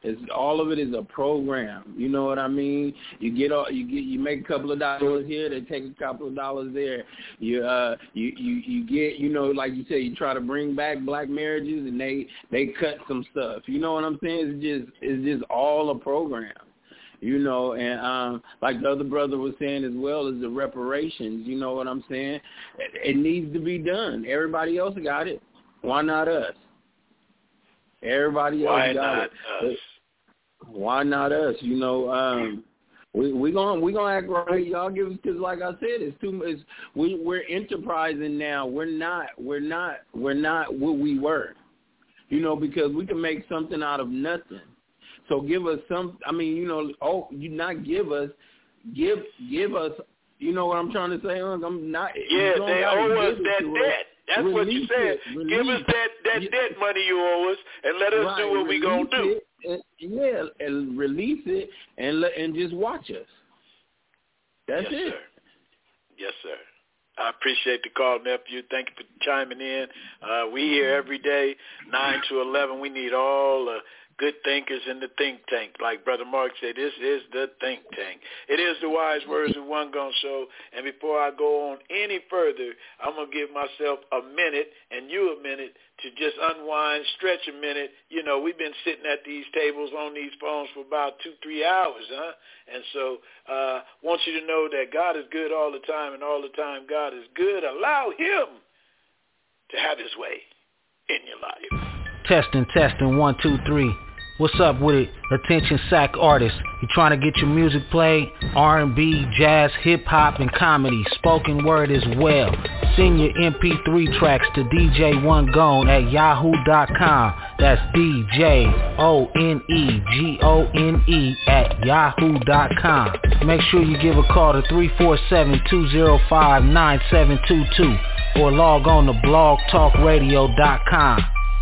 Speaker 19: It's all of it is a program. You know what I mean? You get all you get you make a couple of dollars here, they take a couple of dollars there. You uh you, you, you get you know, like you said, you try to bring back black marriages and they, they cut some stuff. You know what I'm saying? It's just it's just all a program. You know, and um, like the other brother was saying as well, is the reparations. You know what I'm saying? It, it needs to be done. Everybody else got it. Why not us? Everybody else
Speaker 1: Why
Speaker 19: got
Speaker 1: not
Speaker 19: it.
Speaker 1: Us?
Speaker 19: Why not us? You know, um, we we gonna we gonna act right. Y'all give us, because like I said, it's too. It's, we we're enterprising now. We're not. We're not. We're not what we were. You know, because we can make something out of nothing. So give us some. I mean, you know, oh, you not give us, give give us. You know what I'm trying to say? I'm not.
Speaker 1: Yeah, they owe us that debt. That's
Speaker 19: Release
Speaker 1: what you said.
Speaker 19: it,
Speaker 1: give us that, that
Speaker 19: yeah.
Speaker 1: debt money you owe us, and let us
Speaker 19: right.
Speaker 1: do what
Speaker 19: release
Speaker 1: we gonna do.
Speaker 19: And, yeah, and release it, and let and just watch us. That's
Speaker 1: yes,
Speaker 19: it.
Speaker 1: Sir. Yes, sir. I appreciate the call, nephew. Thank you for chiming in. Uh, we here every day, nine to eleven. We need all the good thinkers in the think tank. Like Brother Mark said, this is the think tank. It is the Wise Words of One Gun Show. And before I go on any further, I'm going to give myself a minute and you a minute to just unwind, stretch a minute. You know, we've been sitting at these tables on these phones for about two, three hours, huh? And so I uh, want you to know that God is good all the time, and all the time God is good. Allow him to have his way in your life.
Speaker 20: Testing, testing, one, two, three. What's up with it? Attention sack artists. You trying to get your music played? R and B, jazz, hip-hop, and comedy. Spoken word as well. Send your M P three tracks to D J One Gone at yahoo dot com. That's D J O N E G O N E at yahoo dot com. Make sure you give a call to three four seven, two zero five, nine seven two two or log on to blog talk radio dot com.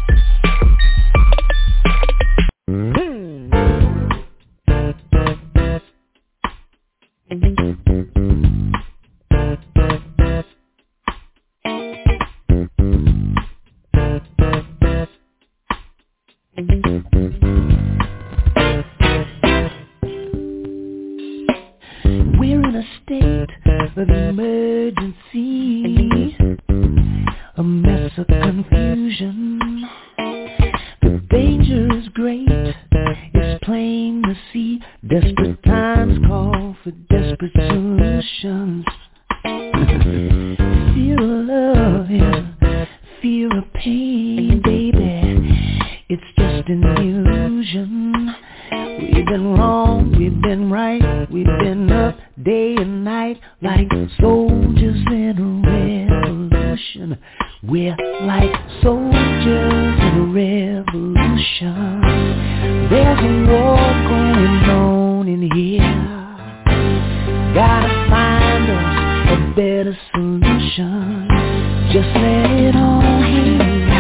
Speaker 21: We're in a state of emergency, a mess of confusion. The danger is great, it's plain to see. Desperate times call for desperate solutions. Fear of love is fear of pain, baby. It's just an illusion. We've been wrong, we've been right, we've been up day and night, like soldiers in a revolution. We're like soldiers in a revolution. There's a war going on in here. Gotta find us a better solution. Just let it all hang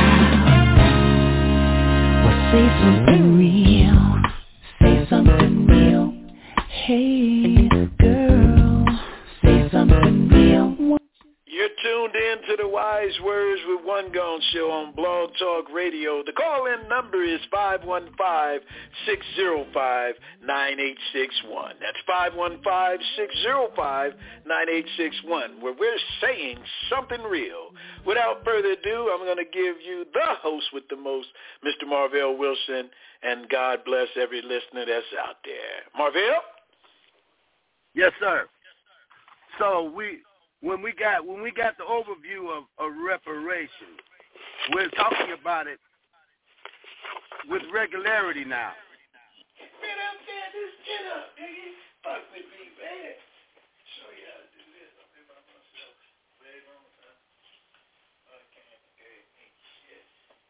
Speaker 21: out. Well, say something real. Say something real. Hey, girl, say something real.
Speaker 1: You're tuned in to the Wise Words with One Gone Show on Blog Talk Radio. The call-in number is five one five, six zero five, nine eight six one. That's five one five, six zero five, nine eight six one, where we're saying something real. Without further ado, I'm going to give you the host with the most, Mister Marvell Wilson, and God bless every listener that's out there. Marvell?
Speaker 2: Yes, sir. So we... When we got when we got the overview of, of reparations, we're talking about it with regularity now.
Speaker 1: Man, I'm saying this, get up, nigga. Fuck with me, man. Show you how to do this. I'm here by myself. Very long time. I can't get shit.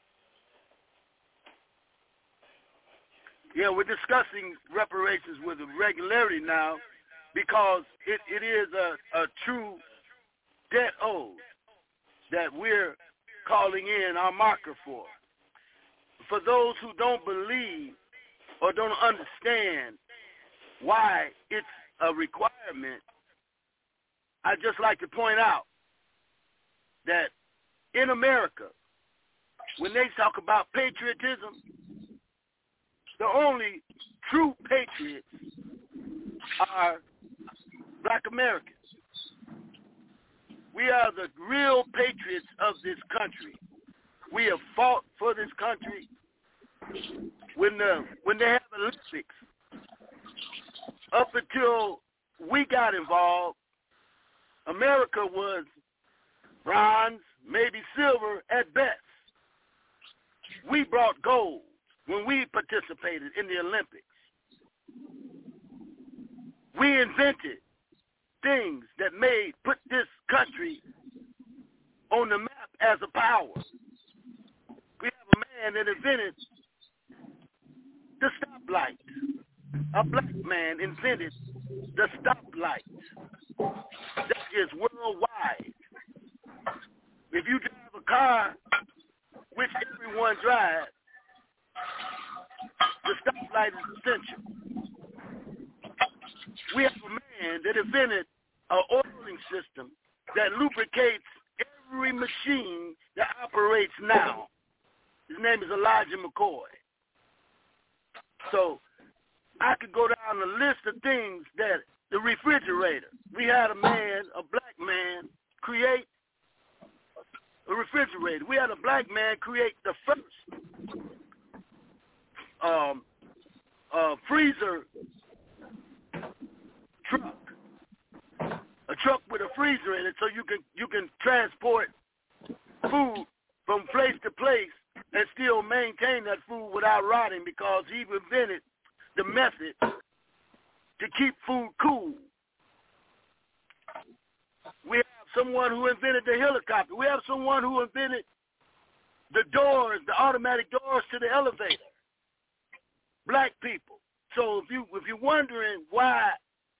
Speaker 2: Yeah, we're discussing reparations with regularity now because it, it is a, a true debt owed that we're calling in our marker for. For those who don't believe or don't understand why it's a requirement, I'd just like to point out that in America, when they talk about patriotism, the only true patriots are black Americans. We are the real patriots of this country. We have fought for this country. When the when they have Olympics, up until we got involved, America was bronze, maybe silver at best. We brought gold when we participated in the Olympics. We invented things that made, put this country on the map as a power. We have a man that invented the stoplight. A black man invented the stoplight. That is worldwide. If you drive a car, which everyone drives, the stoplight is essential. We have a man that invented an oiling system that lubricates every machine that operates now. His name is Elijah McCoy. So I could go down a list of things that the refrigerator. We had a man, a black man, create a refrigerator. We had a black man create the first um, uh, freezer truck, a truck with a freezer in it, so you can you can transport food from place to place and still maintain that food without rotting, because he invented the method to keep food cool. We have someone who invented the helicopter. We have someone who invented the doors, the automatic doors to the elevator. Black people. So if you if you're wondering why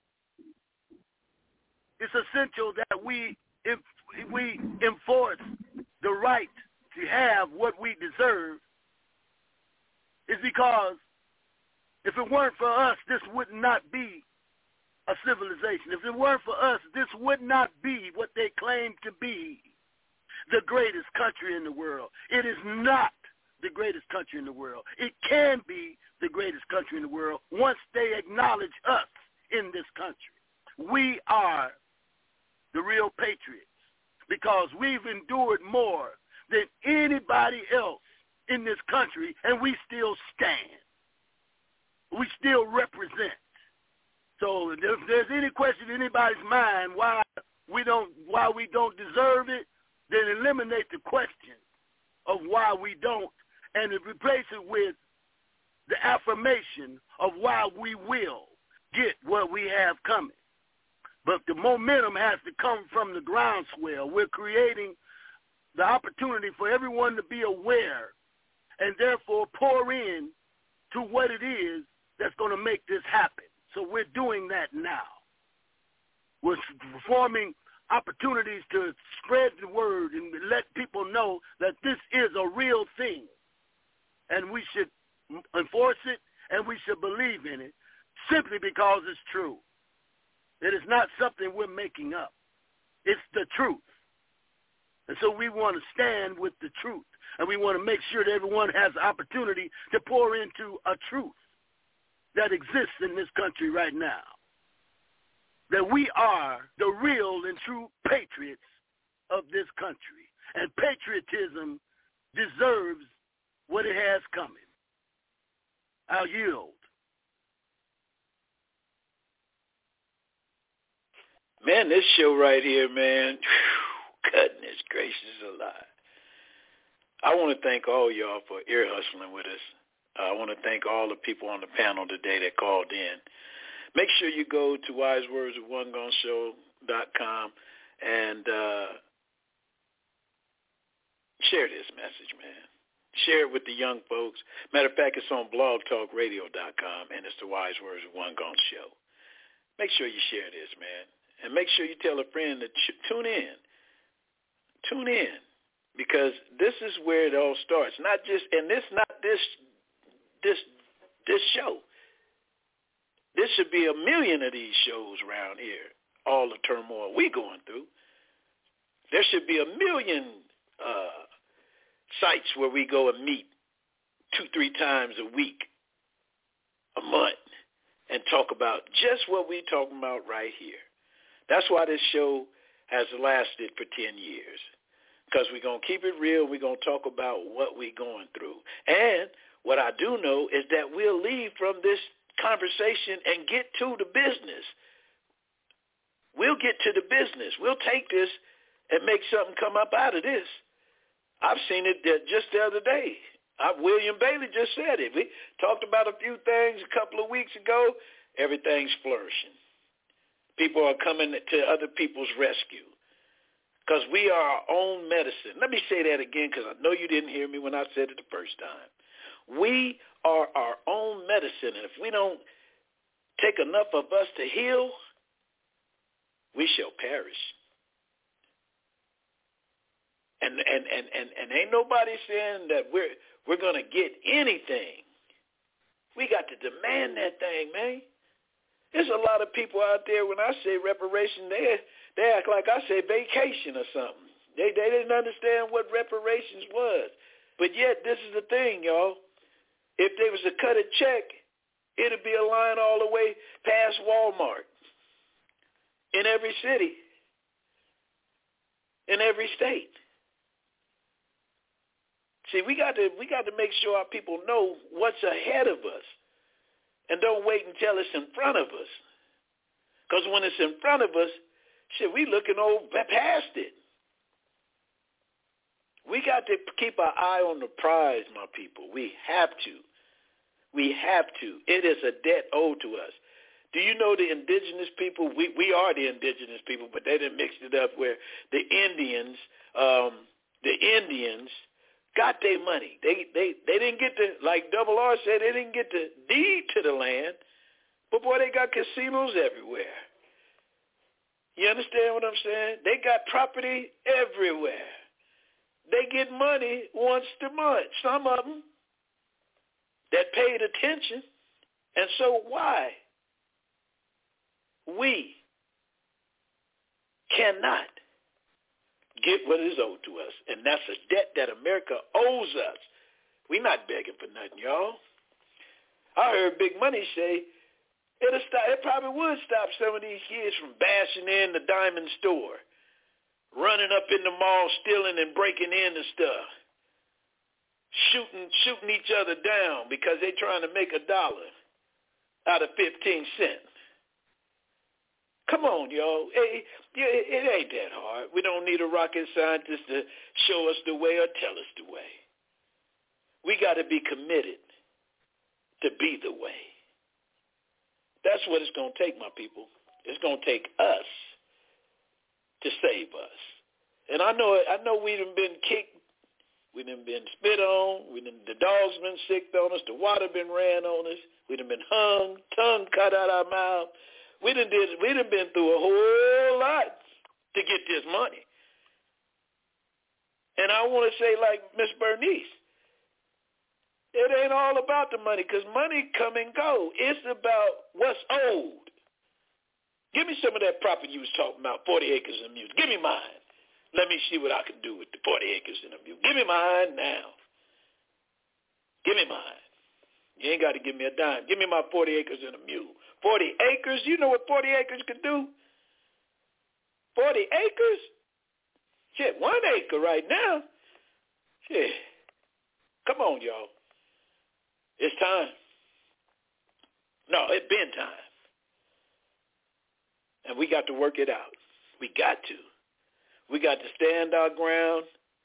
Speaker 2: it's essential that we if we enforce the right to have what we deserve, is because if it weren't for us, this would not be a civilization. If it weren't for us, this would not be what they claim to be, the greatest country in the world. It is not the greatest country in the world. It can be the greatest country in the world once they acknowledge us in this country. We are the real patriots because we've endured more than anybody else in this country, and we still stand. We still represent. So if there's any question in anybody's mind why we don't why we don't deserve it, then eliminate the question of why we don't and replace it with the affirmation of why we will get what we have coming. But the momentum has to come from the groundswell. We're creating the opportunity for everyone to be aware and therefore pour in to what it is that's going to make this happen. So we're doing that now. We're forming opportunities to spread the word and let people know that this is a real thing. And we should enforce it and we should believe in it simply because it's true. It is not something we're making up. It's the truth. And so we want to stand with the truth. And we want to make sure that everyone has the opportunity to pour into a truth that exists in this country right now. That we are the real and true patriots of this country. And patriotism deserves what it has coming. I'll yield.
Speaker 1: Man, this show right here, man, whew, goodness gracious alive. I want to thank all y'all for ear hustling with us. Uh, I want to thank all the people on the panel today that called in. Make sure you go to wise words of one gone show dot com and uh, share this message, man. Share it with the young folks. Matter of fact, it's on blog talk radio dot com, and it's the Wise Words of One Gone Show. Make sure you share this, man. And make sure you tell a friend to ch- tune in. Tune in. Because this is where it all starts. Not just, and this not this this this show. This should be a million of these shows around here, all the turmoil we going through. There should be a million uh, sites where we go and meet two, three times a week a month and talk about just what we're talking about right here. That's why this show has lasted for ten years, because we're going to keep it real. We're going to talk about what we're going through. And what I do know is that we'll leave from this conversation and get to the business. We'll get to the business. We'll take this and make something come up out of this. I've seen it just the other day. I, William Bailey just said it. We talked about a few things a couple of weeks ago. Everything's flourishing. People are coming to other people's rescue because we are our own medicine. Let me say that again, because I know you didn't hear me when I said it the first time. We are our own medicine, and if we don't take enough of us to heal, we shall perish. And and and and, and ain't nobody saying that we're we're gonna get anything. We got to demand that thing, man. There's a lot of people out there, when I say reparation, they they act like I say vacation or something. They they didn't understand what reparations was. But yet, this is the thing, y'all. If they was to cut a check, it'd be a line all the way past Walmart in every city, in every state. See, we got to we got to make sure our people know what's ahead of us. And don't wait until it's in front of us. Because when it's in front of us, shit, we looking over past it. We got to keep our eye on the prize, my people. We have to. We have to. It is a debt owed to us. Do you know the indigenous people? We we are the indigenous people, but they done mixed it up where the Indians, um, the Indians got their money. They they they didn't get the, like Double R said, they didn't get the deed to the land, but boy, they got casinos everywhere. You understand what I'm saying? They got property everywhere. They get money once a month, some of them that paid attention. And so why? We cannot get what is owed to us, and that's a debt that America owes us. We're not begging for nothing, y'all. I heard Big Money say it'll stop, it probably would stop some of these kids from bashing in the diamond store, running up in the mall, stealing and breaking into stuff, shooting shooting each other down because they're trying to make a dollar out of fifteen cents. Come on, y'all. It, it, it ain't that hard. We don't need a rocket scientist to show us the way or tell us the way. We got to be committed to be the way. That's what it's going to take, my people. It's going to take us to save us. And I know I know we done been kicked. We done been spit on. We done, the dogs been sicked on us. The water been ran on us. We done been hung, tongue cut out our mouth. We done did. We done been through a whole lot to get this money. And I want to say, like Miss Bernice, it ain't all about the money, because money come and go. It's about what's owed. Give me some of that property you was talking about, forty acres and a mule. Give me mine. Let me see what I can do with the forty acres and a mule. Give me mine now. Give me mine. You ain't got to give me a dime. Give me my forty acres and a mule. forty acres? You know what forty acres can do? forty acres? Shit, one acre right now. Shit. Come on, y'all. It's time. No, it's been time. And we got to work it out. We got to. We got to stand our ground.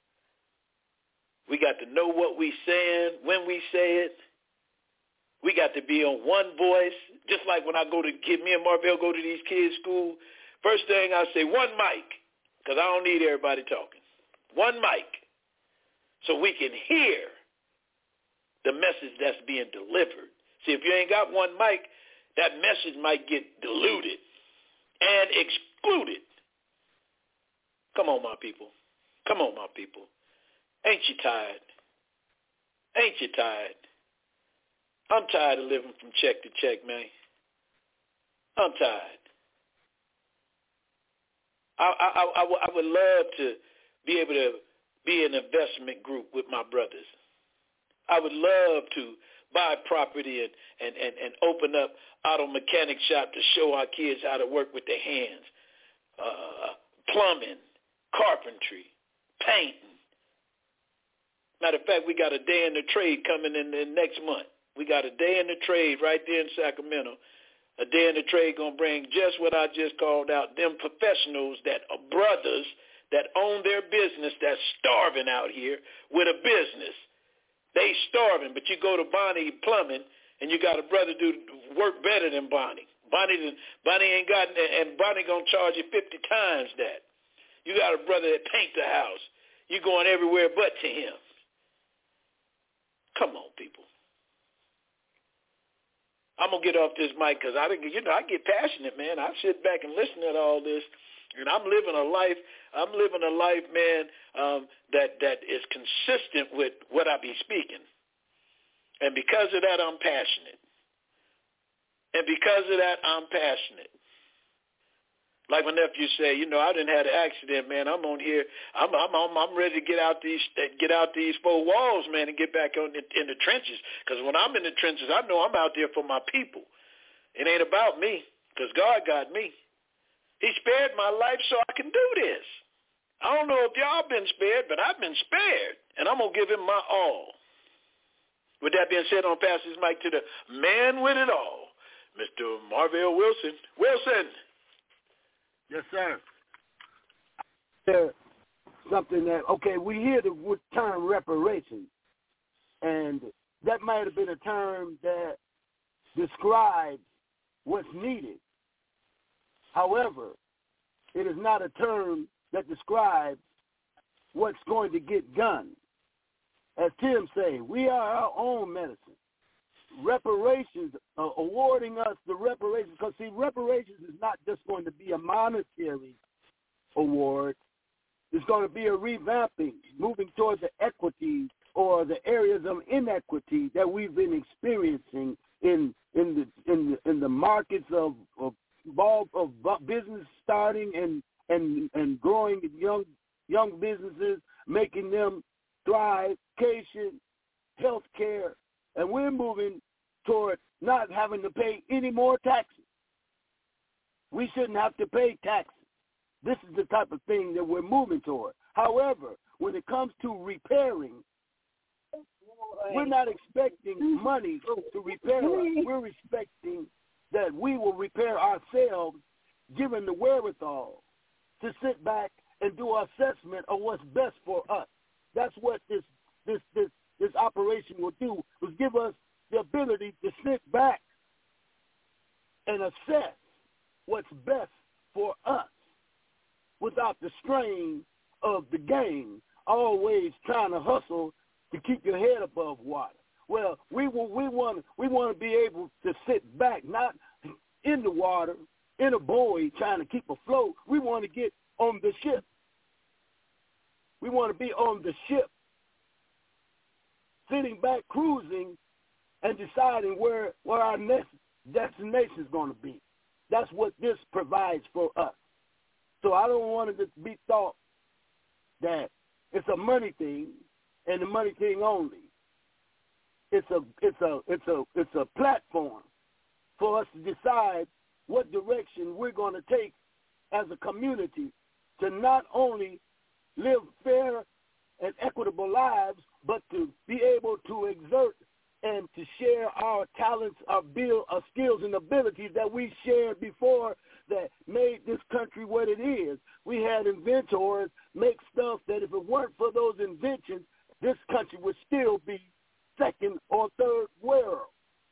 Speaker 1: We got to know what we saying, when we say it. We got to be on one voice. Just like when I go to get me and Marvell go to these kids' school, first thing I say, one mic, because I don't need everybody talking. One mic, so we can hear the message that's being delivered. See, if you ain't got one mic, that message might get diluted and excluded. Come on, my people. Come on, my people. Ain't you tired? Ain't you tired? I'm tired of living from check to check, man. I'm tired. I, I, I, I would love to be able to be an investment group with my brothers. I would love to buy property and, and, and, and open up auto mechanic shop to show our kids how to work with their hands, uh, plumbing, carpentry, painting. Matter of fact, we got a day in the trade coming in, in next month. We got a day in the trade right there in Sacramento. A day in the trade going to bring just what I just called out, them professionals that are brothers that own their business that's starving out here with a business. They starving, but you go to Bonnie Plumbing and you got a brother do work better than Bonnie. Bonnie, Bonnie ain't got, and Bonnie going to charge you fifty times that. You got a brother that paint the house. You going everywhere but to him. Come on, people. I'm going to get off this mic because I, you know, I get passionate, man. I sit back and listen to all this, and I'm living a life, I'm living a life, man, um, that, that is consistent with what I be speaking. And because of that, I'm passionate. And because of that, I'm passionate. Like my nephew say, you know, I didn't have an accident, man. I'm on here. I'm I'm I'm, I'm ready to get out these get out these four walls, man, and get back on the, in the trenches. Because when I'm in the trenches, I know I'm out there for my people. It ain't about me, because God got me. He spared my life so I can do this. I don't know if y'all been spared, but I've been spared, and I'm gonna give him my all. With that being said, I'm gonna pass this mic to the man with it all, Mister Marvell Wilson. Wilson.
Speaker 2: Yes, sir. There's something that, okay, we hear the term reparations, and that might have been a term that describes what's needed. However, it is not a term that describes what's going to get done. As Tim say, we are our own medicine. Reparations, uh, awarding us the reparations, because see, reparations is not just going to be a monetary award. It's going to be a revamping, moving towards the equity or the areas of inequity that we've been experiencing in in the in the, in the markets of of, of business starting and and and growing young young businesses, making them thrive, education, health care, and we're moving toward not having to pay any more taxes. We shouldn't have to pay taxes. This is the type of thing that we're moving toward. However, when it comes to repairing, we're not expecting money to repair us. We're expecting that we will repair ourselves, given the wherewithal to sit back and do an assessment of what's best for us. That's what this this this this operation will do, is give us the ability to sit back and assess what's best for us without the strain of the game, always trying to hustle to keep your head above water. Well, we will, we want we want to be able to sit back, not in the water, in a buoy trying to keep afloat. We want to get on the ship. We want to be on the ship, sitting back, cruising, and deciding where, where our next destination is going to be. That's what this provides for us. So I don't want it to be thought that it's a money thing and the money thing only. It's a it's a it's a it's a platform for us to decide what direction we're going to take as a community to not only live fair and equitable lives, but to be able to exert and to share our talents, our build, our skills and abilities that we shared before that made this country what it is. We had inventors make stuff that if it weren't for those inventions, this country would still be second or third world.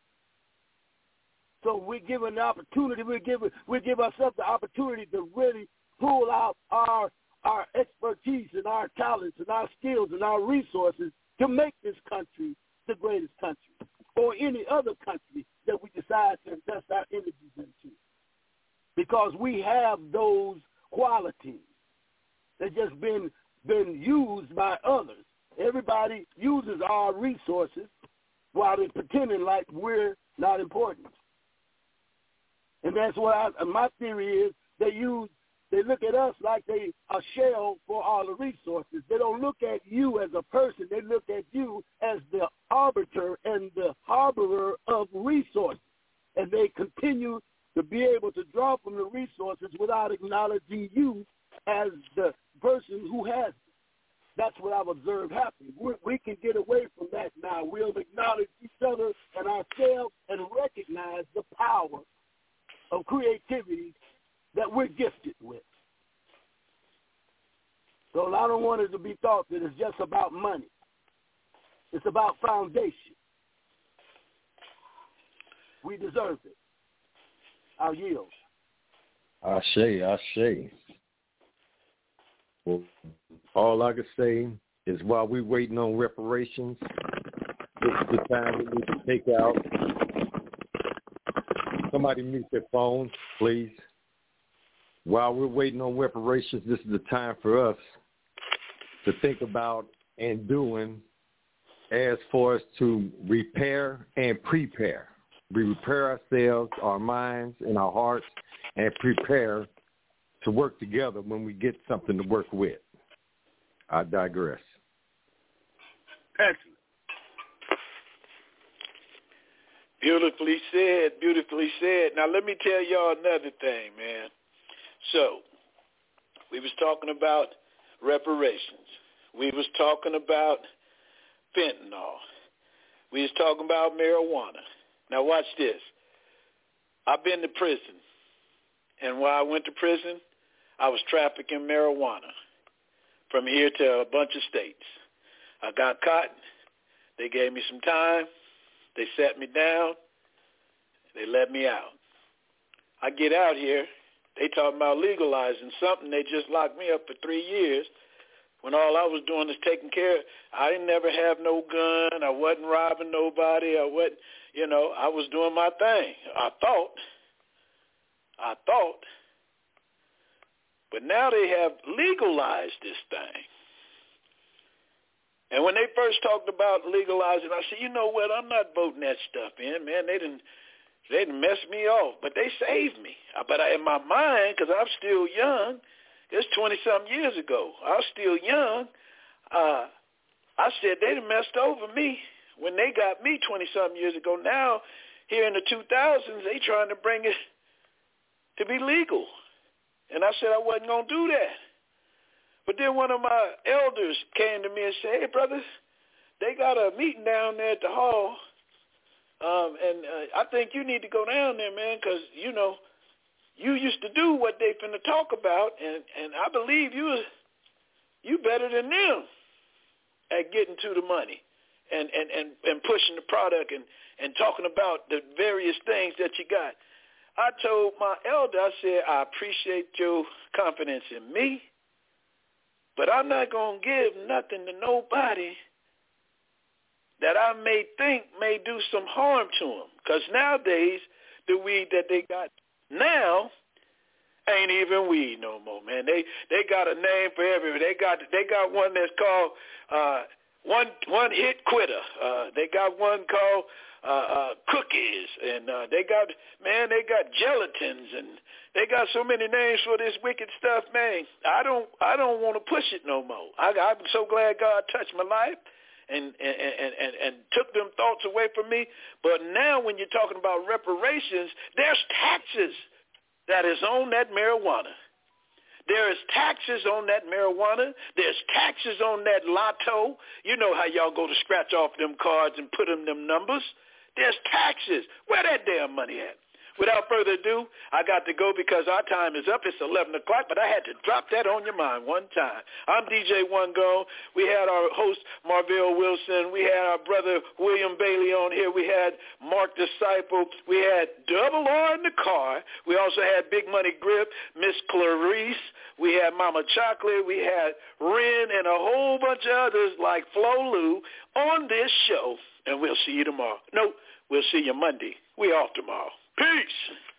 Speaker 2: So we give an opportunity, we give we give ourselves the opportunity to really pull out our our expertise and our talents and our skills and our resources to make this country the greatest country, or any other country that we decide to invest our energies into. Because we have those qualities that just been been used by others. Everybody uses our resources while they're pretending like we're not important. And that's what I, my theory is, they use
Speaker 5: They look at us like they are shell for all the resources. They don't look at you as a person. They look at you as the arbiter and the harborer of resources. And they continue to be able to draw from the resources without acknowledging you as the person who has it. That's what I've observed happening. We, we can get away from that now. We'll acknowledge each other and ourselves and recognize the power of creativity that we're gifted with. So I don't want it to be thought that it's just about money. It's about foundation. We deserve it. I'll yield.
Speaker 3: Ashe, Ashe. Well, all I can say is while we're waiting on reparations, this is the time we need to take out. Somebody mute their phones, please. While we're waiting on reparations, this is the time for us to think about and doing as far as to repair and prepare. We repair ourselves, our minds, and our hearts, and prepare to work together when we get something to work with. I digress.
Speaker 5: Excellent.
Speaker 1: Beautifully said, beautifully said. Now, let me tell y'all another thing, man. So, we was talking about reparations. We was talking about fentanyl. We was talking about marijuana. Now, watch this. I've been to prison. And while I went to prison, I was trafficking marijuana from here to a bunch of states. I got caught. They gave me some time. They sat me down. They let me out. I get out here. They talking about legalizing something. They just locked me up for three years when all I was doing is taking care of. I didn't never have no gun. I wasn't robbing nobody. I wasn't, you know, I was doing my thing. I thought. I thought. But now they have legalized this thing. And when they first talked about legalizing, I said, you know what, I'm not voting that stuff in, man. They didn't, they didn't mess me off, but they saved me. But I, in my mind, because I'm still young, it's twenty-something years ago. I was still young. Uh, I said they done messed over me when they got me twenty-something years ago. Now, here in the two thousands, they trying to bring it to be legal. And I said I wasn't going to do that. But then one of my elders came to me and said, hey, brother, they got a meeting down there at the hall, um, and uh, I think you need to go down there, man, because, you know, you used to do what they finna talk about, and, and I believe you you better than them at getting to the money and, and, and, and pushing the product and, and talking about the various things that you got. I told my elder, I said, I appreciate your confidence in me, but I'm not going to give nothing to nobody that I may think may do some harm to them. Because nowadays, the weed that they got now ain't even weed no more, man. They they got a name for everything. They got they got one that's called uh, one one hit quitter. Uh, they got one called uh, uh, cookies, and uh, they got man they got gelatins, and they got so many names for this wicked stuff, man. I don't I don't want to push it no more. I, I'm so glad God touched my life. And, and, and, and, and took them thoughts away from me. But now when you're talking about reparations, there's taxes that is on that marijuana. There is taxes on that marijuana. There's taxes on that lotto. You know how y'all go to scratch off them cards and put them them numbers. There's taxes. Where that damn money at? Without further ado, I got to go because our time is up. It's eleven o'clock, but I had to drop that on your mind one time. I'm D J One Go. We had our host, Marvell Wilson. We had our brother, William Bailey, on here. We had Mark Disciple. We had Double R in the car. We also had Big Money Grip, Miss Clarice. We had Mama Chocolate. We had Ren and a whole bunch of others like Flo Lou on this show. And we'll see you tomorrow. No, we'll see you Monday. We off tomorrow. Peace.